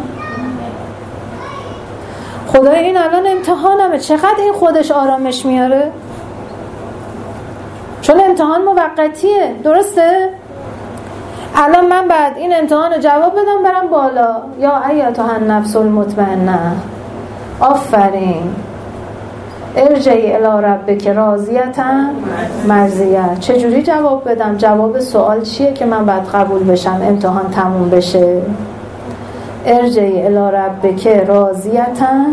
خدا این الان امتحانمه، چقدر این خودش آرامش میاره؟ چون امتحان موقتیه، درسته؟ الان من بعد این امتحان رو جواب بدم برم بالا، یا ایتها النفس المطمئنه، آفرین، ارجعی الی ربک راضیة مرضیة. چجوری جواب بدم؟ جواب سوال چیه که من بعد قبول بشم، امتحان تموم بشه؟ ارجعی الی ربک راضیة.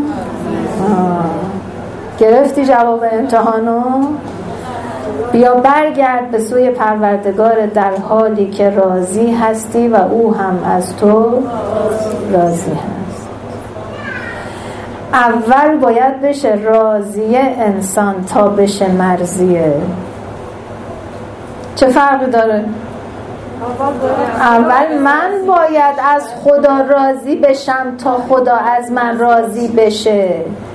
گرفتی جواب امتحانو؟ بیا برگرد به سوی پروردگار در حالی که راضی هستی و او هم از تو راضی هست. اول باید بشه راضیه انسان تا بشه مرضیه. چه فرقی داره؟ اول من باید از خدا راضی بشم تا خدا از من راضی بشه.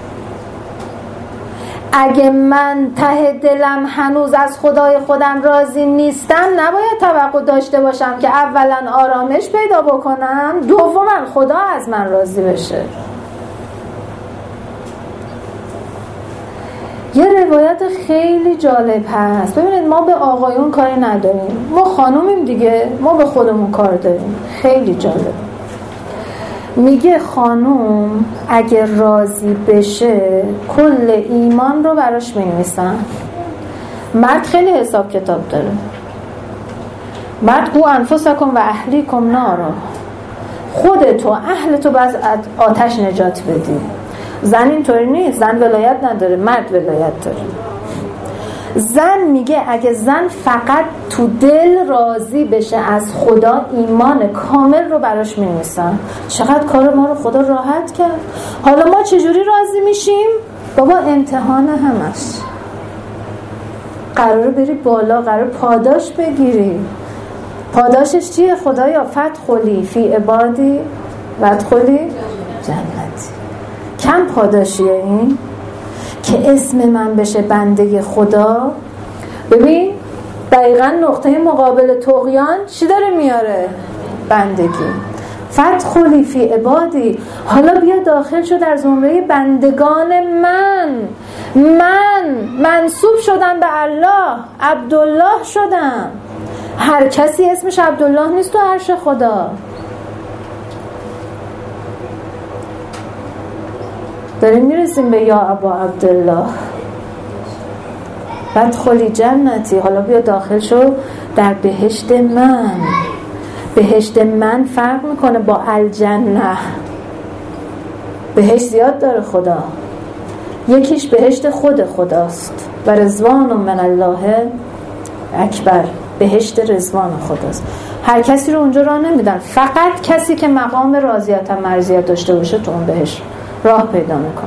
اگه من ته دلم هنوز از خدای خودم راضی نیستم، نباید توقع داشته باشم که اولا آرامش پیدا بکنم، دوما خدا از من راضی بشه. یه روایت خیلی جالب هست. ببینید ما به آقایون کاری نداریم، ما خانومیم دیگه، ما به خودمون کار داریم. خیلی جالب. میگه خانوم اگه راضی بشه کل ایمان رو براش می‌نویسن. مرد خیلی حساب کتاب داره. بعد قو انفسکم و اهلیکم نارا، خودتو اهلتو باز آتش نجات بدی. زن اینطوری نیست، زن ولایت نداره، مرد ولایت داره. زن میگه اگه زن فقط تو دل راضی بشه از خدا، ایمان کامل رو براش می‌نویسن. چقدر کار ما رو خدا راحت کرد. حالا ما چجوری راضی میشیم؟ بابا امتحان همش، قراره بری بالا، قراره پاداش بگیری. پاداشش چیه؟ خدایا فدخلی فی عبادی وادخلی جنتی. کم پاداشیه این که اسم من بشه بنده خدا. ببین دقیقا نقطه مقابل طغیان چی داره میاره؟ بندگی. فدخلی فی عبادی، حالا بیا داخل شو در زمره بندگان من. من منسوب شدم به الله، عبدالله شدم. هر کسی اسمش عبدالله نیست تو عرش خدا. داریم میرسیم به یا ابا عبدالله. فدخلی جنتی، حالا بیا داخل شو در بهشت من. بهشت من فرق میکنه با الجنه. بهشت زیاد داره خدا، یکیش بهشت خود خداست و رضوان من الله اکبر، بهشت رضوان خداست. هر کسی رو اونجا راه نمیدن، فقط کسی که مقام راضیت و مرضیت داشته باشه تو اون بهشت راه پیدا میکنه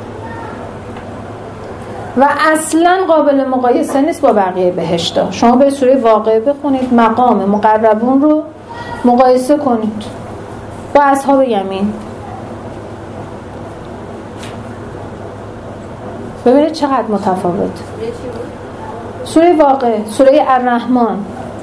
و اصلا قابل مقایسه نیست با بقیه بهشتا. شما به سوره واقعه بخونید، مقام مقربون رو مقایسه کنید با اصحاب یمین، ببینید چقدر متفاوت. سوره واقعه، سوره الرحمن،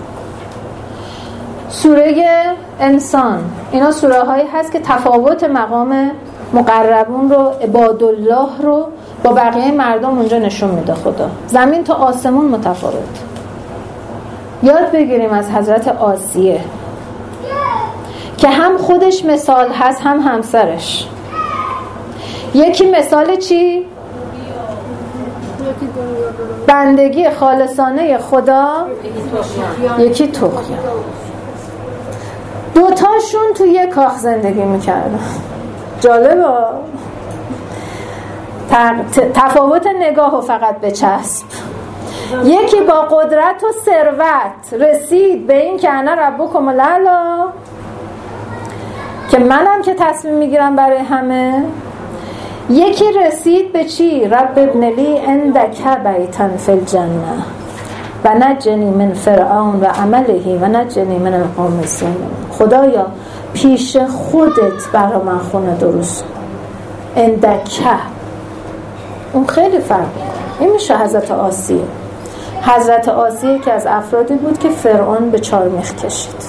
سوره انسان، اینا سوره هایی هست که تفاوت مقام مقربون رو، عبادالله رو با بقیه مردم اونجا نشون میده خدا. زمین تا آسمون متفاوت. یاد بگیریم از حضرت آسیه که هم خودش مثال هست هم همسرش. یکی مثال چی؟ بندگی خالصانه خدا، یکی طغیان. دوتاشون تو یک کاخ زندگی میکردن. جالبه. تفاوت نگاه و فقط به چسب. یکی با قدرت و ثروت رسید به این که انا ربکم الاعلی، که منم که تصمیم میگیرم برای همه. یکی رسید به چی؟ رب ابن لی عندک بیتا فی الجنه و نجنی من فرعون و عمله و نجنی من القوم الظالمین. خدایا پیش خودت برای من خونه درست کن. عندک، اون خیلی فرق. این میشه حضرت آسیه. حضرت آسیه که از افرادی بود که فرعون به چارمیخ کشید.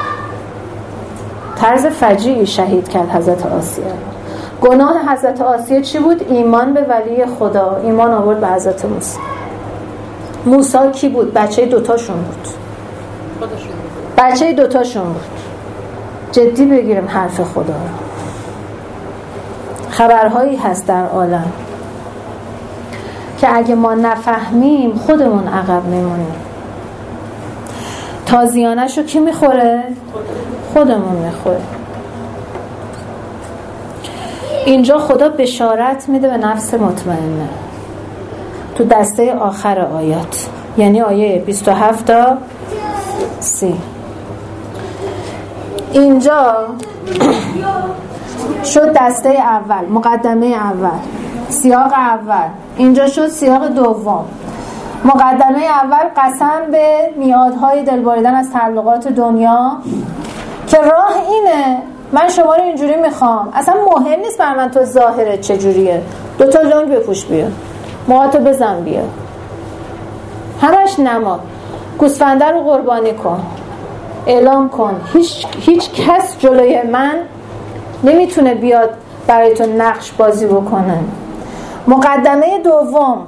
طرز فجیعی شهید کرد حضرت آسیه. گناه حضرت آسیه چی بود؟ ایمان به ولی خدا، ایمان آورد به حضرت موسی. موسی کی بود؟ بچه دوتاشون بود. بچه دوتاشون بود. جدی بگیریم حرف خدا رو. خبرهایی هست در عالم که اگه ما نفهمیم خودمون عقب میمونیم. تازیانش رو کی میخوره؟ خودمون میخوره. اینجا خدا بشارت میده به نفس مطمئنه تو دسته آخر آیات، یعنی آیه 27 تا 30. اینجا شد دسته اول، مقدمه اول، سیاق اول. اینجا شد سیاق دوم. مقدمه اول قسم به میادهای دلبریدن از تعلقات دنیا که راه اینه من شما رو اینجوری میخوام، اصلا مهم نیست بر من تو ظاهرت چجوریه، 2 تا لنگ بپوش بیا، موهاتو بزن بیا، همش نما، گوسفنده رو قربانی کن، اعلام کن هیچ کس جلوی من نمیتونه بیاد برای تو نقش بازی بکنه. مقدمه دوم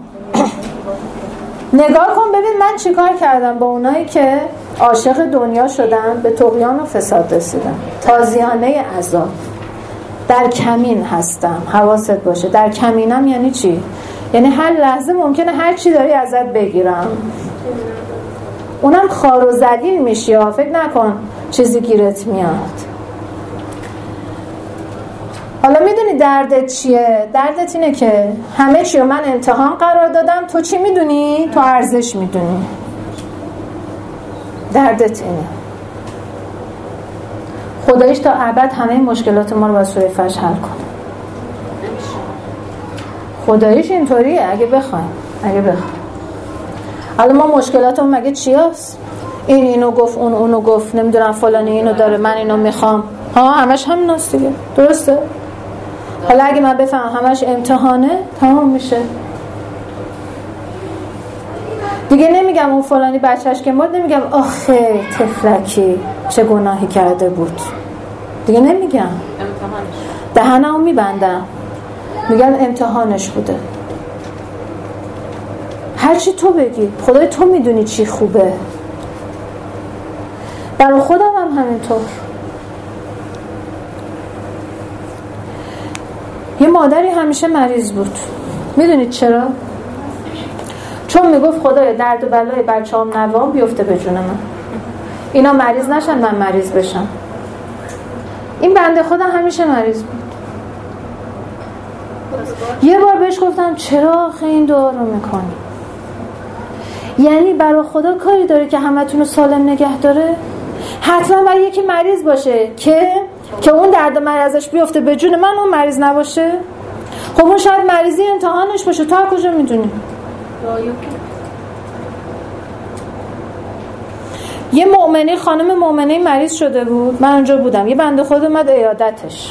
نگاه کن ببین من چیکار کردم با اونایی که عاشق دنیا شدن، به طغیان و فساد رسیدن. تازیانه عذاب. در کمین هستم، حواست باشه. در کمینم یعنی چی؟ یعنی هر لحظه ممکنه هر چی داری ازت بگیرم. اونم خار و ذلیل میشی. فکر نکن چیزی گیرت میاد. حالا میدونی دردت چیه؟ دردت اینه که همه چی رو من امتحان قرار دادم، تو چی میدونی؟ تو ارزش میدونی. دردت اینه. خداییش تا ابد همه مشکلات ما رو با سوره فجر حل کنه. خداییش اینطوریه اگه بخوایم. حالا ما مشکلاتمون مگه چی هست؟ این اینو گفت، اون اونو گفت، نمیدونم فلانی اینو داره، من اینو میخوام. همش همین هست دیگه. درسته؟ حالا اگه من بفهم همش امتحانه، تمام میشه دیگه. نمیگم اون فلانی بچهش که مرد، نمیگم آخه تفلکی چه گناهی کرده بود، دیگه نمیگم، دهنمو میبندم، میگم امتحانش بوده. هرچی تو بگی، خدای تو میدونی چی خوبه. برای خودم هم همینطور. یه مادری همیشه مریض بود. میدونید چرا؟ چون میگفت خدایا درد و بلای بچه‌ام نوام بیفته به جون من، اینا مریض نشن من مریض بشم. این بنده خدا همیشه مریض بود. یه بار بهش گفتم چرا آخه این دعا رو میکنی؟ یعنی برای خدا کاری داره که همتون رو سالم نگه داره؟ حتما باید یکی مریض باشه که اون درد مریضش بیفته به جون من، اون مریض نباشه. خب اون شاید مریضی امتحانش باشه، تو از کجا میدونی؟ یه مؤمنه، خانم مؤمنه مریض شده بود، من اونجا بودم، یه بنده خود اومد عیادتش.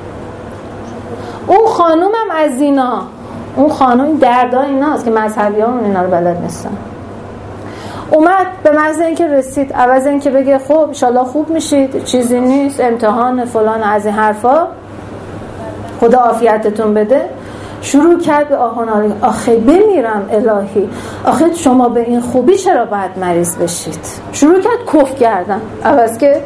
اون خانومم از اینا، اون خانوم دردا ایناست که مذهبی ها اینا رو بلد نیستن. اومد به محض اینکه رسید، عوض اینکه بگه خب انشالله خوب میشید، چیزی نیست، امتحان فلان از این حرفا، خدا عافیتتون بده، شروع کرد به آهنالی. آخه بمیرم الهی، آخه شما به این خوبی چرا باید مریض بشید؟ شروع کرد کف کردن، عوض که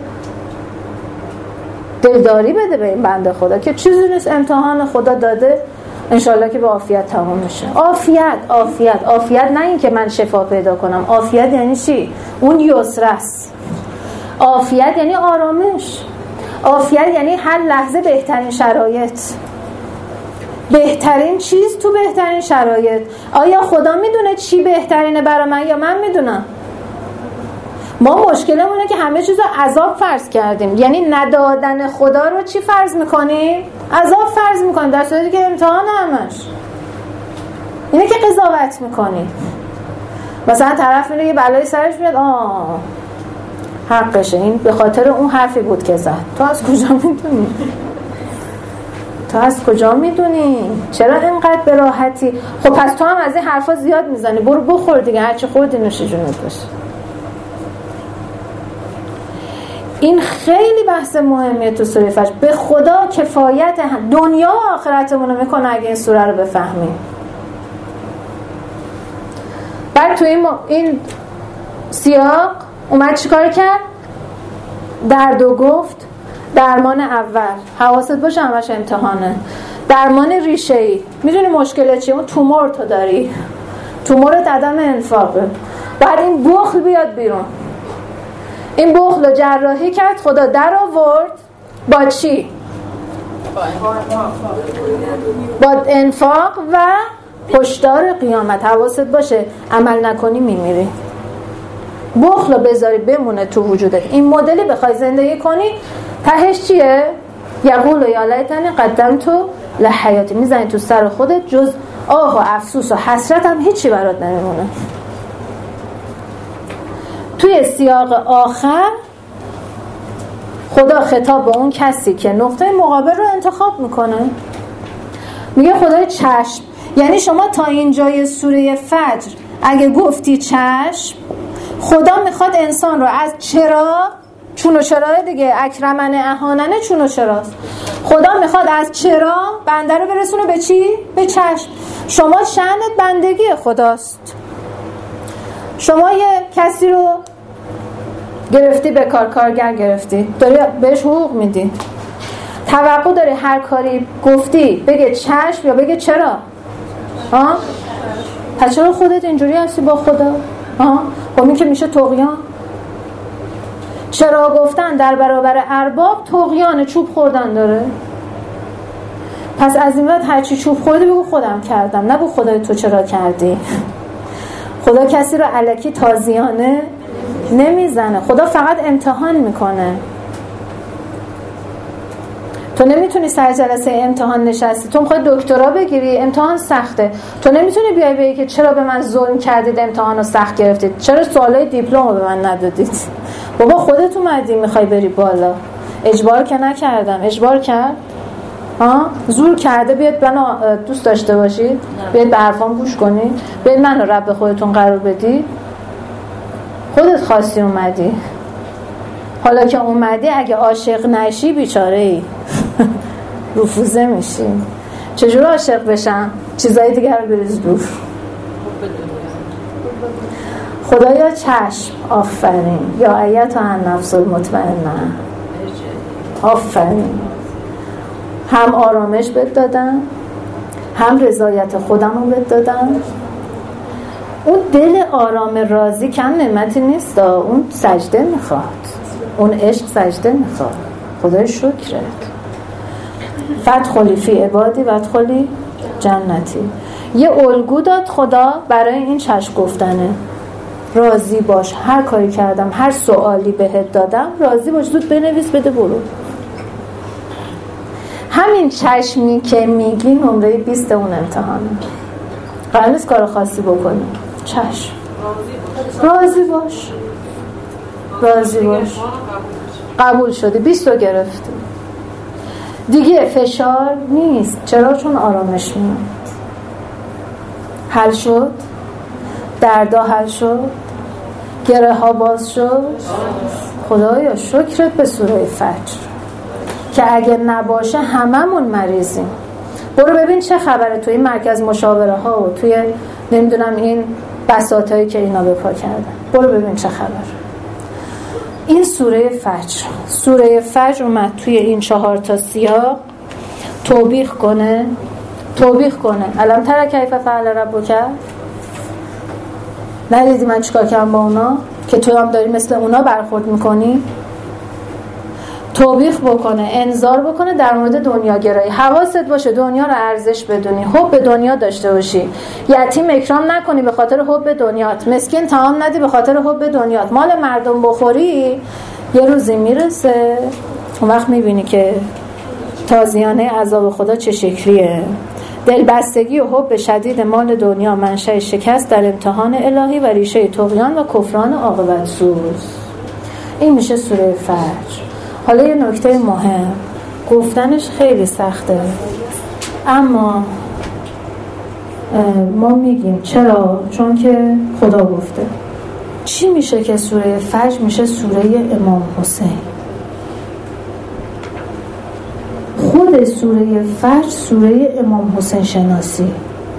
دلداری بده به این بنده خدا که چیزی نیست، امتحان خدا داده، انشالله که به عافیت تمام میشه. عافیت نه این که من شفا پیدا کنم. عافیت یعنی چی؟ اون یسر است. عافیت یعنی آرامش. عافیت یعنی هر لحظه بهترین شرایط، بهترین چیز تو بهترین شرایط. آیا خدا میدونه چی بهترینه برای من یا من میدونم؟ ما مشکلمونه که همه چیزو عذاب فرض کردیم. یعنی ندادن خدا رو چی فرض میکنیم؟ عذاب فرض میکنیم، در صورتی که امتحان همش اینه که قضاوت میکنیم. مثلا طرف میره یه بلای سرش میاد، حقشه، این به خاطر اون حرفی بود که زد. تو از کجا میدونی؟ چرا اینقدر به راحتی؟ خب پس تو هم از این حرفا زیاد میزنی، برو بخور دیگه، هرچی خوردی نوش جونت باشه. این خیلی بحث مهمیه تو سوره فجر. به خدا کفایت دنیا و آخرتمون رو میکنه اگه این سوره رو بفهمیم. بعد تو این سیاق اومد چیکار کرد؟ درد و گفت. درمان اول حواست باشه همش امتحانه. درمان ریشه‌ای، میدونی مشکل چیه؟ اون تومور تو داری، تومورت عدم انفاقه. بعد این بخل بیاد بیرون. این بخل رو جراحی کرد، خدا در آورد با چی؟ با انفاق و هشدار قیامت. حواست باشه عمل نکنی میمیری. بخل رو بذاری بمونه تو وجودت، این مدلی بخوای زندگی کنی، تهش چیه؟ یقول یا لیتنی قدمت لحیاتی. میزنی تو سر خودت، جز آه و افسوس و حسرت هم هیچی برات نمیمونه. توی سیاق آخر خدا خطاب به اون کسی که نقطه مقابل رو انتخاب میکنه، میگه خدای چشم. یعنی شما تا اینجای سوره فجر اگه گفتی چشم، خدا میخواد انسان رو از چرا، چون و چرا دیگه، اکرمن اهاننه چون و چراست، خدا میخواد از چرا بنده رو برسونه به چی؟ به چشم. شما شأنت بندگی خداست. شما یه کسی رو گرفتی به کارگر گرفتی، داری بهش حقوق میدی، توقع داری هر کاری گفتی بگه چشم یا بگه چرا؟ پس چرا خودت اینجوری هستی با خدا؟ خب این که میشه طغیان. چرا گفتن در برابر ارباب طغیان چوب خوردن داره. پس از این بعد هرچی چوب خوردی بگو خودم کردم، نگو خدای تو چرا کردی. خدا کسی رو الکی تازیانه نمیزنه، خدا فقط امتحان میکنه. تو نمیتونی سر جلسه امتحان نشستی، تو میخوای دکترا بگیری، امتحان سخته، تو نمیتونی بیای بگی که چرا به من ظلم کردید، امتحان رو سخت گرفتید، چرا سوالای دیپلم رو به من ندادید. بابا خودت اومدی میخوای بری بالا. اجبار که نکردم. اجبار کرد؟ زور کرده بیاد منو دوست داشته باشید، بیاد به حرفام گوش کنید، بیاد منو رب خودتون قرار بدی. خودت خواستی اومدی. حالا که اومدی اگه عاشق نشی بیچاره ای. رفوزه میشی. چجور عاشق بشم؟ چیزای دیگر رو بریز دور. خدایا چشم. آفرین. یا ایتها النفس المطمئنه. آفرین. هم آرامش بهت دادم، هم رضایت خودم رو بهت دادم. اون دل آرام راضی کم نعمتی نیست، اون سجده میخواد، اون عشق سجده میخواد. خدای شکرت. فدخلی فی عبادی وادخلی جنتی. یه الگو داد خدا برای این چشم گفتنه. راضی باش، هر کاری کردم، هر سوالی بهت دادم راضی باش، زود بنویس بده برو. همین چشمی که میگی نمره 20 اون امتحانه. قرار نیست کار خاصی بکنی. چشم. راضی باش. راضی باش. قبول شدی. 20 رو گرفتی. دیگه فشار نیست. چرا؟ چون آرامش میاد. حل شد. دردا حل شد. گره ها باز شد. خدایا شکرت به سوره فجر که اگه نباشه هممون مریضیم. برو ببین چه خبره توی مرکز مشاوره ها و توی نمیدونم این بساطایی که اینا به پا کردن. برو ببین چه خبر. این سوره فجر. سوره فجر اومد توی این 4 تا سیاق توبیخ کنه. الم تر کیف فعل ربک. ندیدی من چیکار کردم با اونا که تو هم داری مثل اونا برخورد میکنی؟ توبیخ بکنه، انذار بکنه در مورد دنیا گرایی. حواست باشه دنیا رو ارزش بدونی، حب دنیا داشته باشی، یتیم اکرام نکنی به خاطر حب دنیات، مسکین طعام ندی به خاطر حب دنیات، مال مردم بخوری یه روزی میرسه اون وقت میبینی که تازیانه عذاب خدا چه شکلیه. دلبستگی و حب شدید مال دنیا منشأ شکست در امتحان الهی و ریشه طغیان و کفران عاقبت سوز. این میشه سوره فجر. حالا یه نکته مهم، گفتنش خیلی سخته اما ما میگیم چرا؟ چون که خدا گفته. چی میشه که سوره فجر میشه سوره امام حسین؟ خود سوره فجر سوره امام حسین شناسی.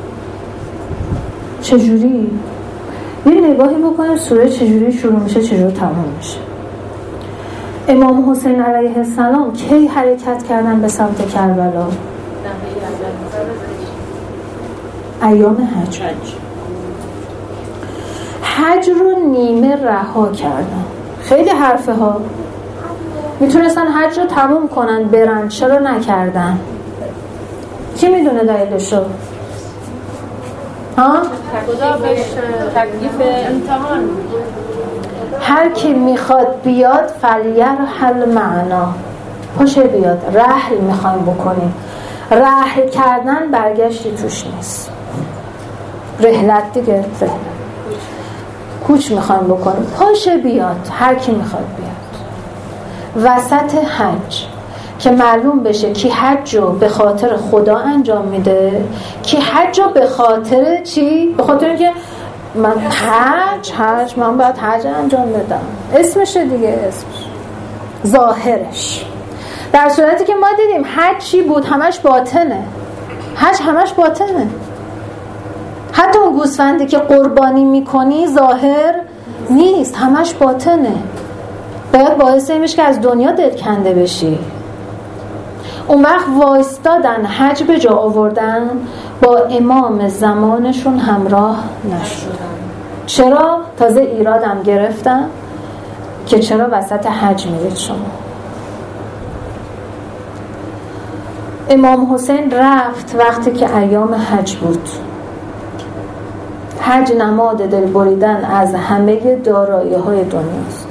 چجوری؟ یه نگاهی بکنیم سوره چجوری شروع میشه چجوری تمام میشه. امام حسین علیه السلام کی حرکت کردن به سمت کربلا؟ ایام حج. حج رو نیمه رها کردن. خیلی حرفه ها. میتونستن حج رو تموم کنن برن، چرا نکردن؟ کی میدونه دلیلشو؟ ها؟ تکلیف امتحان. هر کی میخواد بیاد فلیرحل معنا، پاشه بیاد. رحل میخوایم بکنیم. رحل کردن برگشتی توش نیست. رحلت دیگه رحلت. کوچ میخوایم بکنیم، پاشه بیاد. هر کی میخواد بیاد وسط حج که معلوم بشه کی حج رو به خاطر خدا انجام میده، کی حج رو به خاطر چی؟ به خاطر اینکه من حج من باید حج انجام بدم. اسمشه دیگه، اسمش ظاهرش. در صورتی که ما دیدیم حج چی بود؟ همش باطنه. حج همش باطنه. حتی اون گوسفندی که قربانی میکنی ظاهر نیست، همش باطنه. باید باعث این میشه که از دنیا دل کنده بشی. اون وقت وایستادن حج به جا آوردن، با امام زمانشون همراه نشدن. چرا؟ تازه ایرادم گرفتم که چرا وسط حج میرید شما. امام حسین رفت وقتی که ایام حج بود. حج نماد دل بریدن از همه دارایی های دنیاست.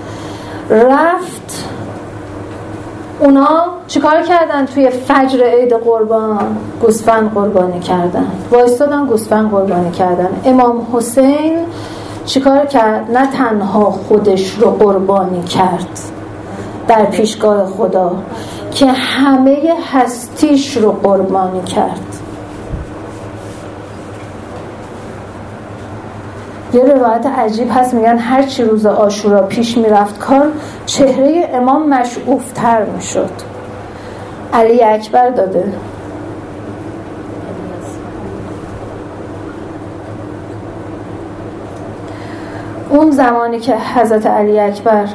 رفت. اونا چیکار کردن؟ توی فجر عید قربان گوسفند قربانی کردن، وایستادن گوسفند قربانی کردن. امام حسین چیکار کرد؟ نه تنها خودش رو قربانی کرد در پیشگاه خدا، که همه هستیش رو قربانی کرد. یه روایت عجیب هست، میگن هر چی روز عاشورا پیش میرفت کار، چهره امام مشعوفتر میشد. علی اکبر داده. اون زمانی که حضرت علی اکبر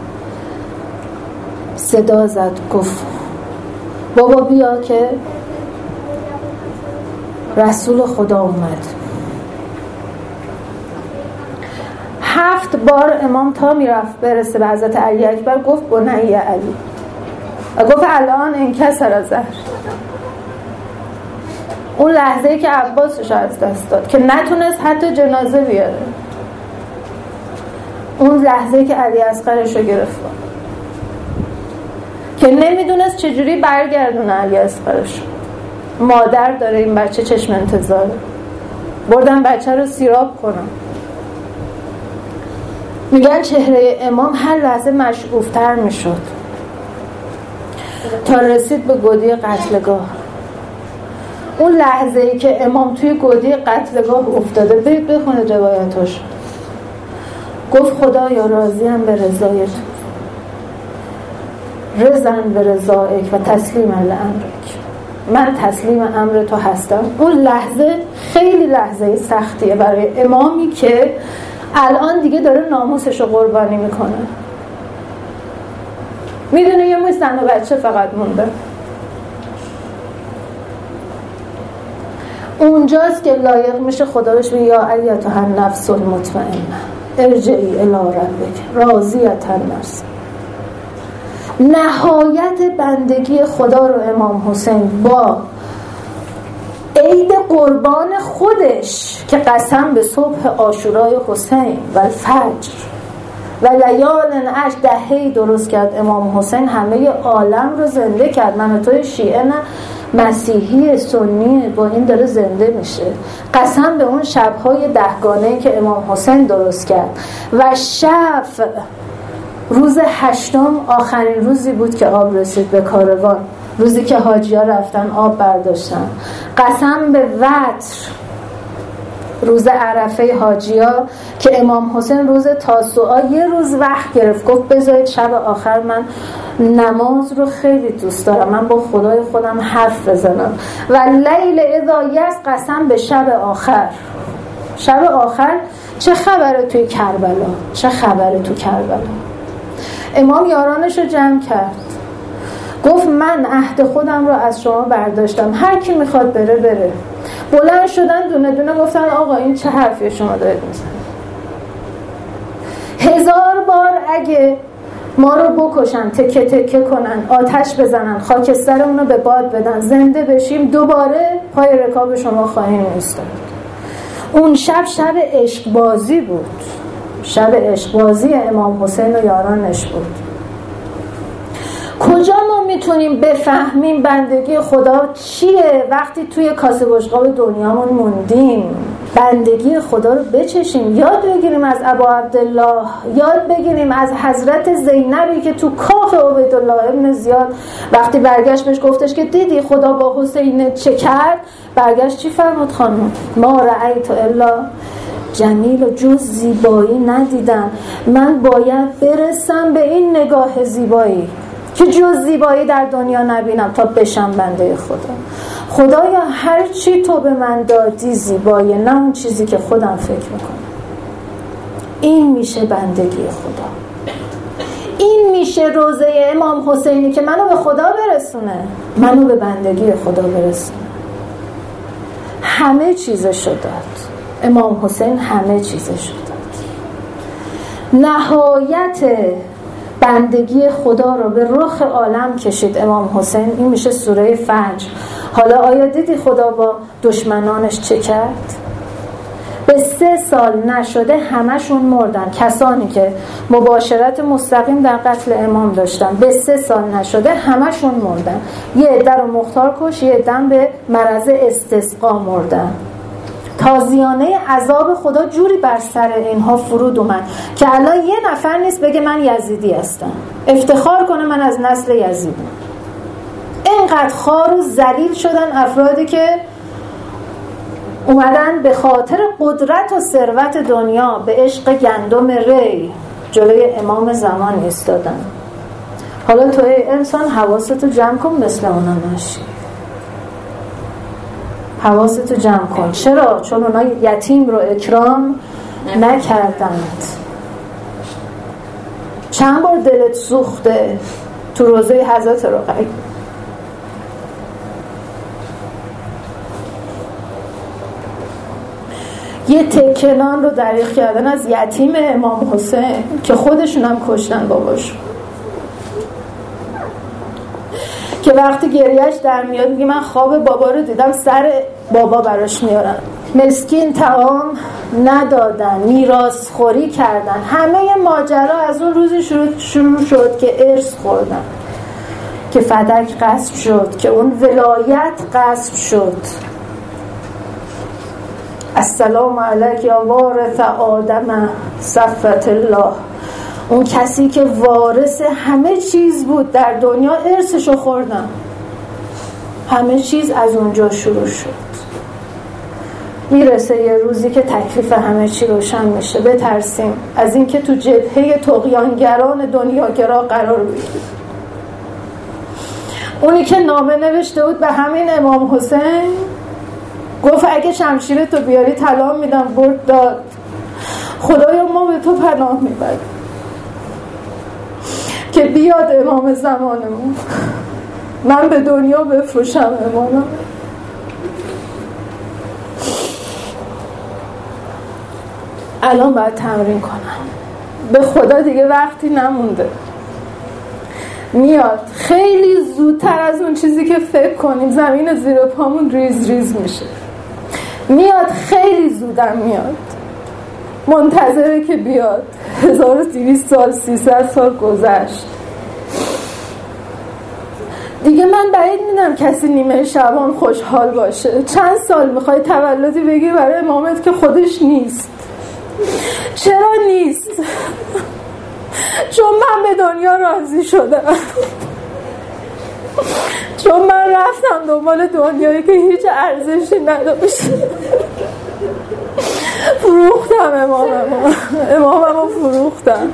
صدا زد گفت بابا بیا که رسول خدا اومد. 7 بار امام تا میرفت برسه به حضرت علی اکبر گفت بنی علی، گفت الان انکسر از زهر. اون لحظه‌ای که عباسش از دست داد که نتونست حتی جنازه بیاره، اون لحظه‌ای که علی اصغرش رو گرفت که نمیدونست چجوری برگردونه علی اصغرش. مادر داره، این بچه چشم انتظاره، بردن بچه رو سیراب کنن. میگن چهره امام هر لحظه مشعوفتر میشد تا رسید به گودی قتلگاه. اون لحظه‌ای که امام توی گودی قتلگاه افتاده، برید بخونه روایتاش، گفت خدایا راضیم به رضای تو، رضا به رضایک و تسلیم لامرک، من تسلیم امر تو هستم. اون لحظه خیلی لحظه سختیه برای امامی که الان دیگه داره ناموسش رو قربانی میکنه. میدونه یه موی زن و بچه فقط مونده. اونجاست که لایق میشه خدا بهش بگه یا ایتها النفس المطمئنه ارجعی الی ربک راضیة نفس. نهایت بندگی خدا رو امام حسین با عید قربان خودش که قسم به صبح عاشورای حسین و الفجر و لیال عشر دهه‌ای درست کرد، امام حسین همه عالم رو زنده کرد. من توی شیعه نه مسیحی سنی با این داره زنده میشه. قسم به اون شب‌های 10گانه‌ای که امام حسین درست کرد و شفع روز 8 آخرین روزی بود که آب رسید به کاروان، روزی که حاجی‌ها رفتن آب برداشتن. قسم به وتر روز عرفه حاجی‌ها که امام حسین روز تاسوعا یه روز وقت گرفت، گفت بذارید شب آخر من نماز رو خیلی دوست دارم، من با خدای خودم حرف بزنم. و لیل اذا یس، قسم به شب آخر. شب آخر چه خبره توی کربلا؟ چه خبره تو کربلا؟ امام یارانش رو جمع کرد، گفت من عهد خودم رو از شما برداشتم، هر کی میخواد بره بره. بلند شدن دونه دونه گفتن آقا این چه حرفی شما دارید میزنید؟ 1000 بار اگه ما رو بکشن، تکه تکه کنن، آتش بزنن، خاکسترمون رو به باد بدن، زنده بشیم، دوباره پای رکاب شما خواهیم ایستاد. اون شب عشق بازی بود، شب عشق بازی امام حسین و یارانش بود. کجا ما میتونیم بفهمیم بندگی خدا چیه؟ وقتی توی کاسه بشقاب دنیامون موندیم. بندگی خدا رو بچشیم، یاد بگیریم از ابا عبدالله، یاد بگیریم از حضرت زینبی که تو کاخ عبیدالله ابن زیاد وقتی برگشت بهش گفتش که دیدی خدا با حسین چه کرد؟ برگشت چی فرمود خانم؟ ما رأیت الا جمیل، و جز زیبایی ندیدم. من باید برسم به این نگاه زیبایی که جز زیبایی در دنیا نبینم تا بشم بنده خدا. خدایا هر چی تو به من دادی زیباییه، نه اون چیزی که خودم فکر میکنم. این میشه بندگی خدا، این میشه روزه امام حسینی که منو به خدا برسونه، منو به بندگی خدا برسونه. همه چیزشو داد، امام حسین همه چیزش داد. نهایت بندگی خدا رو به رخ عالم کشید امام حسین. این میشه سوره فجر. حالا آیا دیدی خدا با دشمنانش چه کرد؟ به 3 سال نشده همشون مردن. کسانی که مباشرت مستقیم در قتل امام داشتن به 3 سال نشده همشون مردن. یه عده رو مختار کش، یه عده به مرض استسقا مردن. تازیانه عذاب خدا جوری بر سر اینها فرود اومد که الان یه نفر نیست بگه من یزیدی هستم، افتخار کنه من از نسل یزیدم. اینقدر خوار و ذلیل شدن افرادی که اومدن به خاطر قدرت و ثروت دنیا به عشق گندم ری جلوی امام زمان ایستادن. حالا تو ای انسان حواستو جمع کن، مثل اونا نشی. حواستو جمع کن. چرا؟ چون اونا یتیم رو اکرام نکردند. چند بار دلت سوخته تو روزه حضرت رقیه؟ یه تکه نان رو دریغ کردن از یتیم امام حسین که خودشون هم کشتن باباشون، که وقتی گریهش در میاد میگه من خواب بابا رو دیدم، سر بابا براش میارن. مسکین طعام ندادن، میراث خوری کردن. همه ماجرا از اون روزی شروع شد که ارث خوردن، که فدک غصب شد، که اون ولایت غصب شد. السلام علیک یا وارث آدم صفوت الله. اون کسی که وارث همه چیز بود در دنیا ارثشو خوردن. همه چیز از اونجا شروع شد. میرسه یه روزی که تکلیف همه چی روشن میشه. بترسیم از این که تو جبهه طغیانگران دنیاگرا قرار بگیریم. اونی که نامه نوشته بود به همین امام حسین، گفت اگه شمشیرتو بیاری طلا میدم، برد داد. خدایا ما به تو پناه میبریم که بیاد امام زمانمون، من به دنیا بفروشم امامم. الان باید تمرین کنم. به خدا دیگه وقتی نمونده. میاد خیلی زودتر از اون چیزی که فکر کنیم. زمین زیر پامون ریز ریز میشه. میاد خیلی زودم میاد. منتظره که بیاد. 1200 سال 300 سال گذشت. دیگه من بعید میدونم کسی نیمه شعبان خوشحال باشه. چند سال میخوای تولدی بگی برای امامت که خودش نیست؟ چرا نیست؟ چون من به دنیا راضی شدم. چون من رفتم دنبال دنیایی که هیچ ارزشی نداشت. فروختم اماممو فروختم.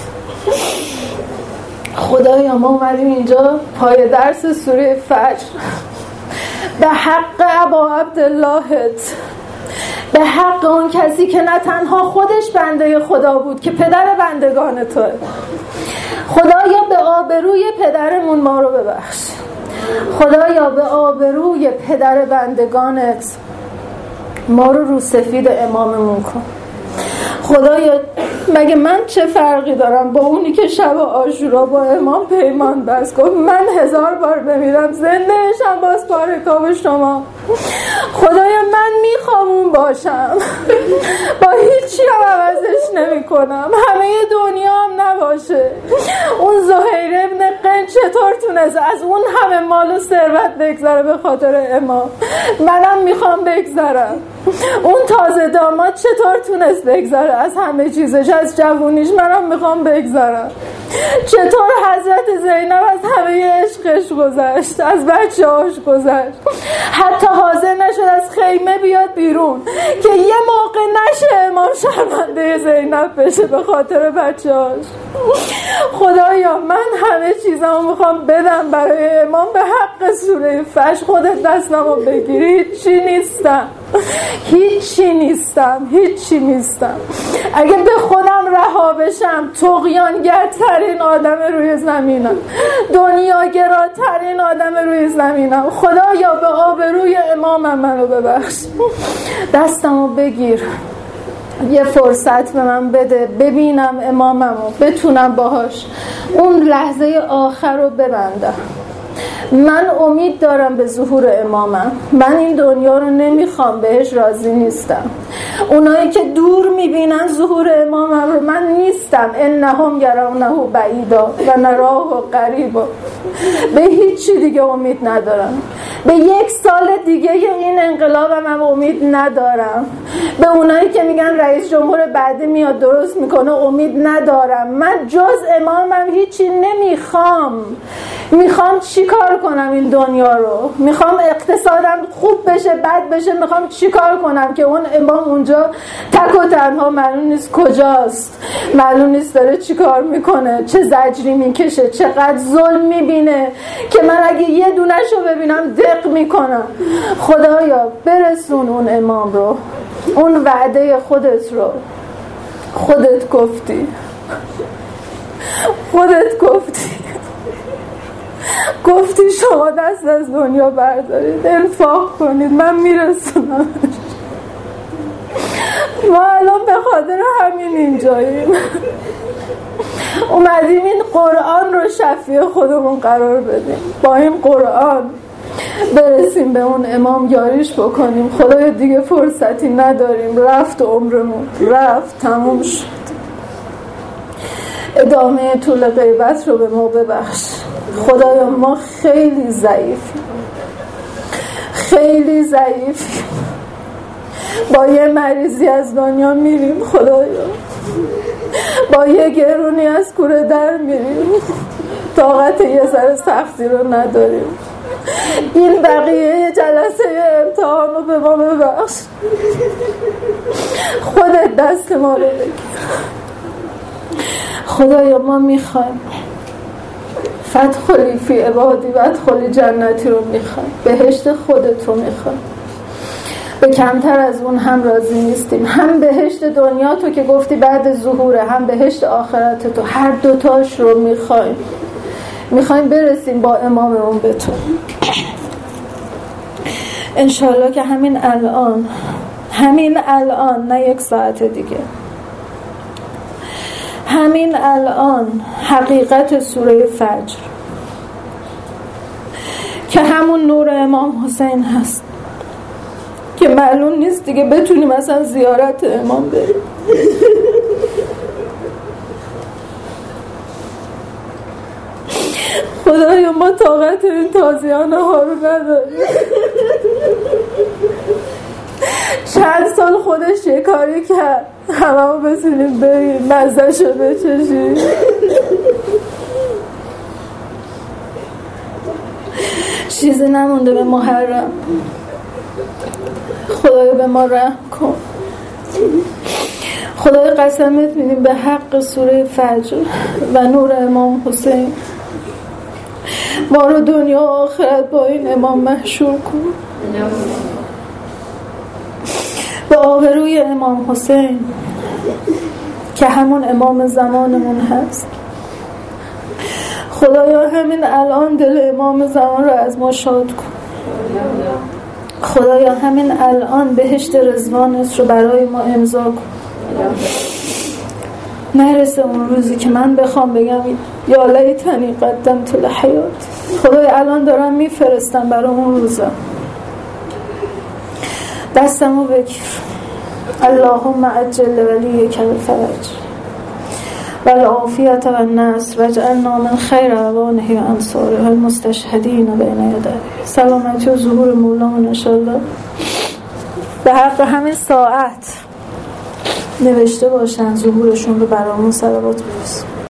خدایا ما اومدیم اینجا پای درس سوره فجر. به حق ابا عبداللهت، به حق اون کسی که نه تنها خودش بنده خدا بود که پدر بندگان توه. خدایا به آبروی پدرمون ما رو ببخش. خدایا به آبروی پدر بندگانت ما رو سفید اماممون کن. خدایا مگه من چه فرقی دارم با اونی که شب عاشورا با امام پیمان بست، گفت من 1000 بار بمیرم زنده بشم باز پارکاب شما. خدایا من میخوام اون باشم، با هیچی هم عوضش نمی کنم، همه دنیا هم نباشه. اون زهیر ابن قین چطور تونست از اون همه مال و ثروت بگذره به خاطر امام؟ منم میخوام بگذرم. اون تازه داماد چطور تونست بگذره از همه چیزش، از جوونیش؟ منم میخوام بگذرم. چطور حضرت زینب از همه عشقش گذشت، از بچه‌هاش گذشت، حتی حاضر نشد از خیمه بیاد بیرون که یه موقع نشه امام شرمنده زینب بشه به خاطر بچه‌هاش. خدایا من همه چیزامو میخوام بدم برای امام به حق سوره فجر. خودت دستمو بگیری، چی نیستم. هیچی نیستم. اگه به خودم رها بشم طغیانگرترین آدم روی زمینم، دنیاگراترین آدم روی زمینم. خدایا به آبروی امامم منو ببخش، دستمو بگیر، یه فرصت به من بده ببینم اماممو، بتونم باهاش اون لحظه آخر رو ببندم. من امید دارم به ظهور امامم. من این دنیا رو نمیخوام، بهش راضی نیستم. اونایی که دور میبینن ظهور امامم رو، من نیستم. انهم یرونه بعیدا و نراه قریبا. به هیچ چی دیگه امید ندارم. به 1 سال دیگه این انقلابم هم امید ندارم. به اونایی که میگن رئیس جمهور بعدی میاد درست میکنه امید ندارم. من جز امامم هیچی نمیخوام. میخوام چی کار کنم این دنیا رو؟ میخوام اقتصادم خوب بشه، بد بشه، میخوام چی کار کنم که اون امام اونجا تک و تنها معلوم نیست کجاست، معلوم نیست داره چی کار میکنه، چه زجری میکشه، چقدر ظلم میبینه که من اگه یه دونه‌شو ببینم دق میکنم. خدایا برسون اون امام رو، اون وعده خودت رو. خودت گفتی شما دست از دنیا بردارید، انفاق کنید، من میرسونم. ما الان به خاطر همین اینجاییم. اومدیم این قرآن رو شفیع خودمون قرار بدیم، با این قرآن برسیم به اون امام، یاریش بکنیم. خدایا دیگه فرصتی نداریم، رفت عمرمون، رفت، تموم شد. ادامه طول غیبت رو به ما ببخش. خدایا ما خیلی ضعیفیم، با یه مریضی از دنیا میریم. خدایا با یه گرونی از کوره در میریم، طاقت یه ذره سختی رو نداریم. این بقیه جلسه امتحان رو به ما ببخش. خودت دست ما رو بگیر. خدایا ما میخوایم فدخلی فی عبادی و ادخلی جنتی رو میخوایم، بهشت خودت رو میخوایم. به کمتر از اون هم راضی نیستیم. هم بهشت دنیا تو که گفتی بعد ظهوره، هم بهشت آخرت تو، هر دوتاش رو میخوایم برسیم با اماممون به تو. انشالله که همین الان نه 1 ساعت دیگه، همین الان حقیقت سوره فجر که همون نور امام حسین هست که معلوم نیست دیگه بتونیم مثلا زیارت امام بریم. خدایا ما طاقت این تازیانه ها رو نداریم. چند سال خودش یه کاری کرد همه رو بسیلیم بریم مزدشو بچشیم. چیزی نمونده به محرم. خدایا به ما رحم کن. خدایا قسمت میدیم به حق سوره فجر و نور امام حسین، ما رو دنیا و آخرت با این امام محشور کن. به آبروی امام حسین که همون امام زمانمون هست. خدایا همین الان دل امام زمان رو از ما شاد کن. خدایا همین الان بهشت رضوانت رو برای ما امضا کن. نرسه اون روزی که من بخوام بگم یا لیتنی قدمت لحیات. خدای الان دارم میفرستم برای اون روزا. دستمو بگیر. اللهم عجل ولیک الفرج والعافیت والنصر واجعلنا من خیر اعوانه و انصاره المستشهدین بین یدیه. سلامتی و ظهور مولانا انشالله به حق همین ساعت نوشته باشن ظهورشون رو برامون صلوات برسون.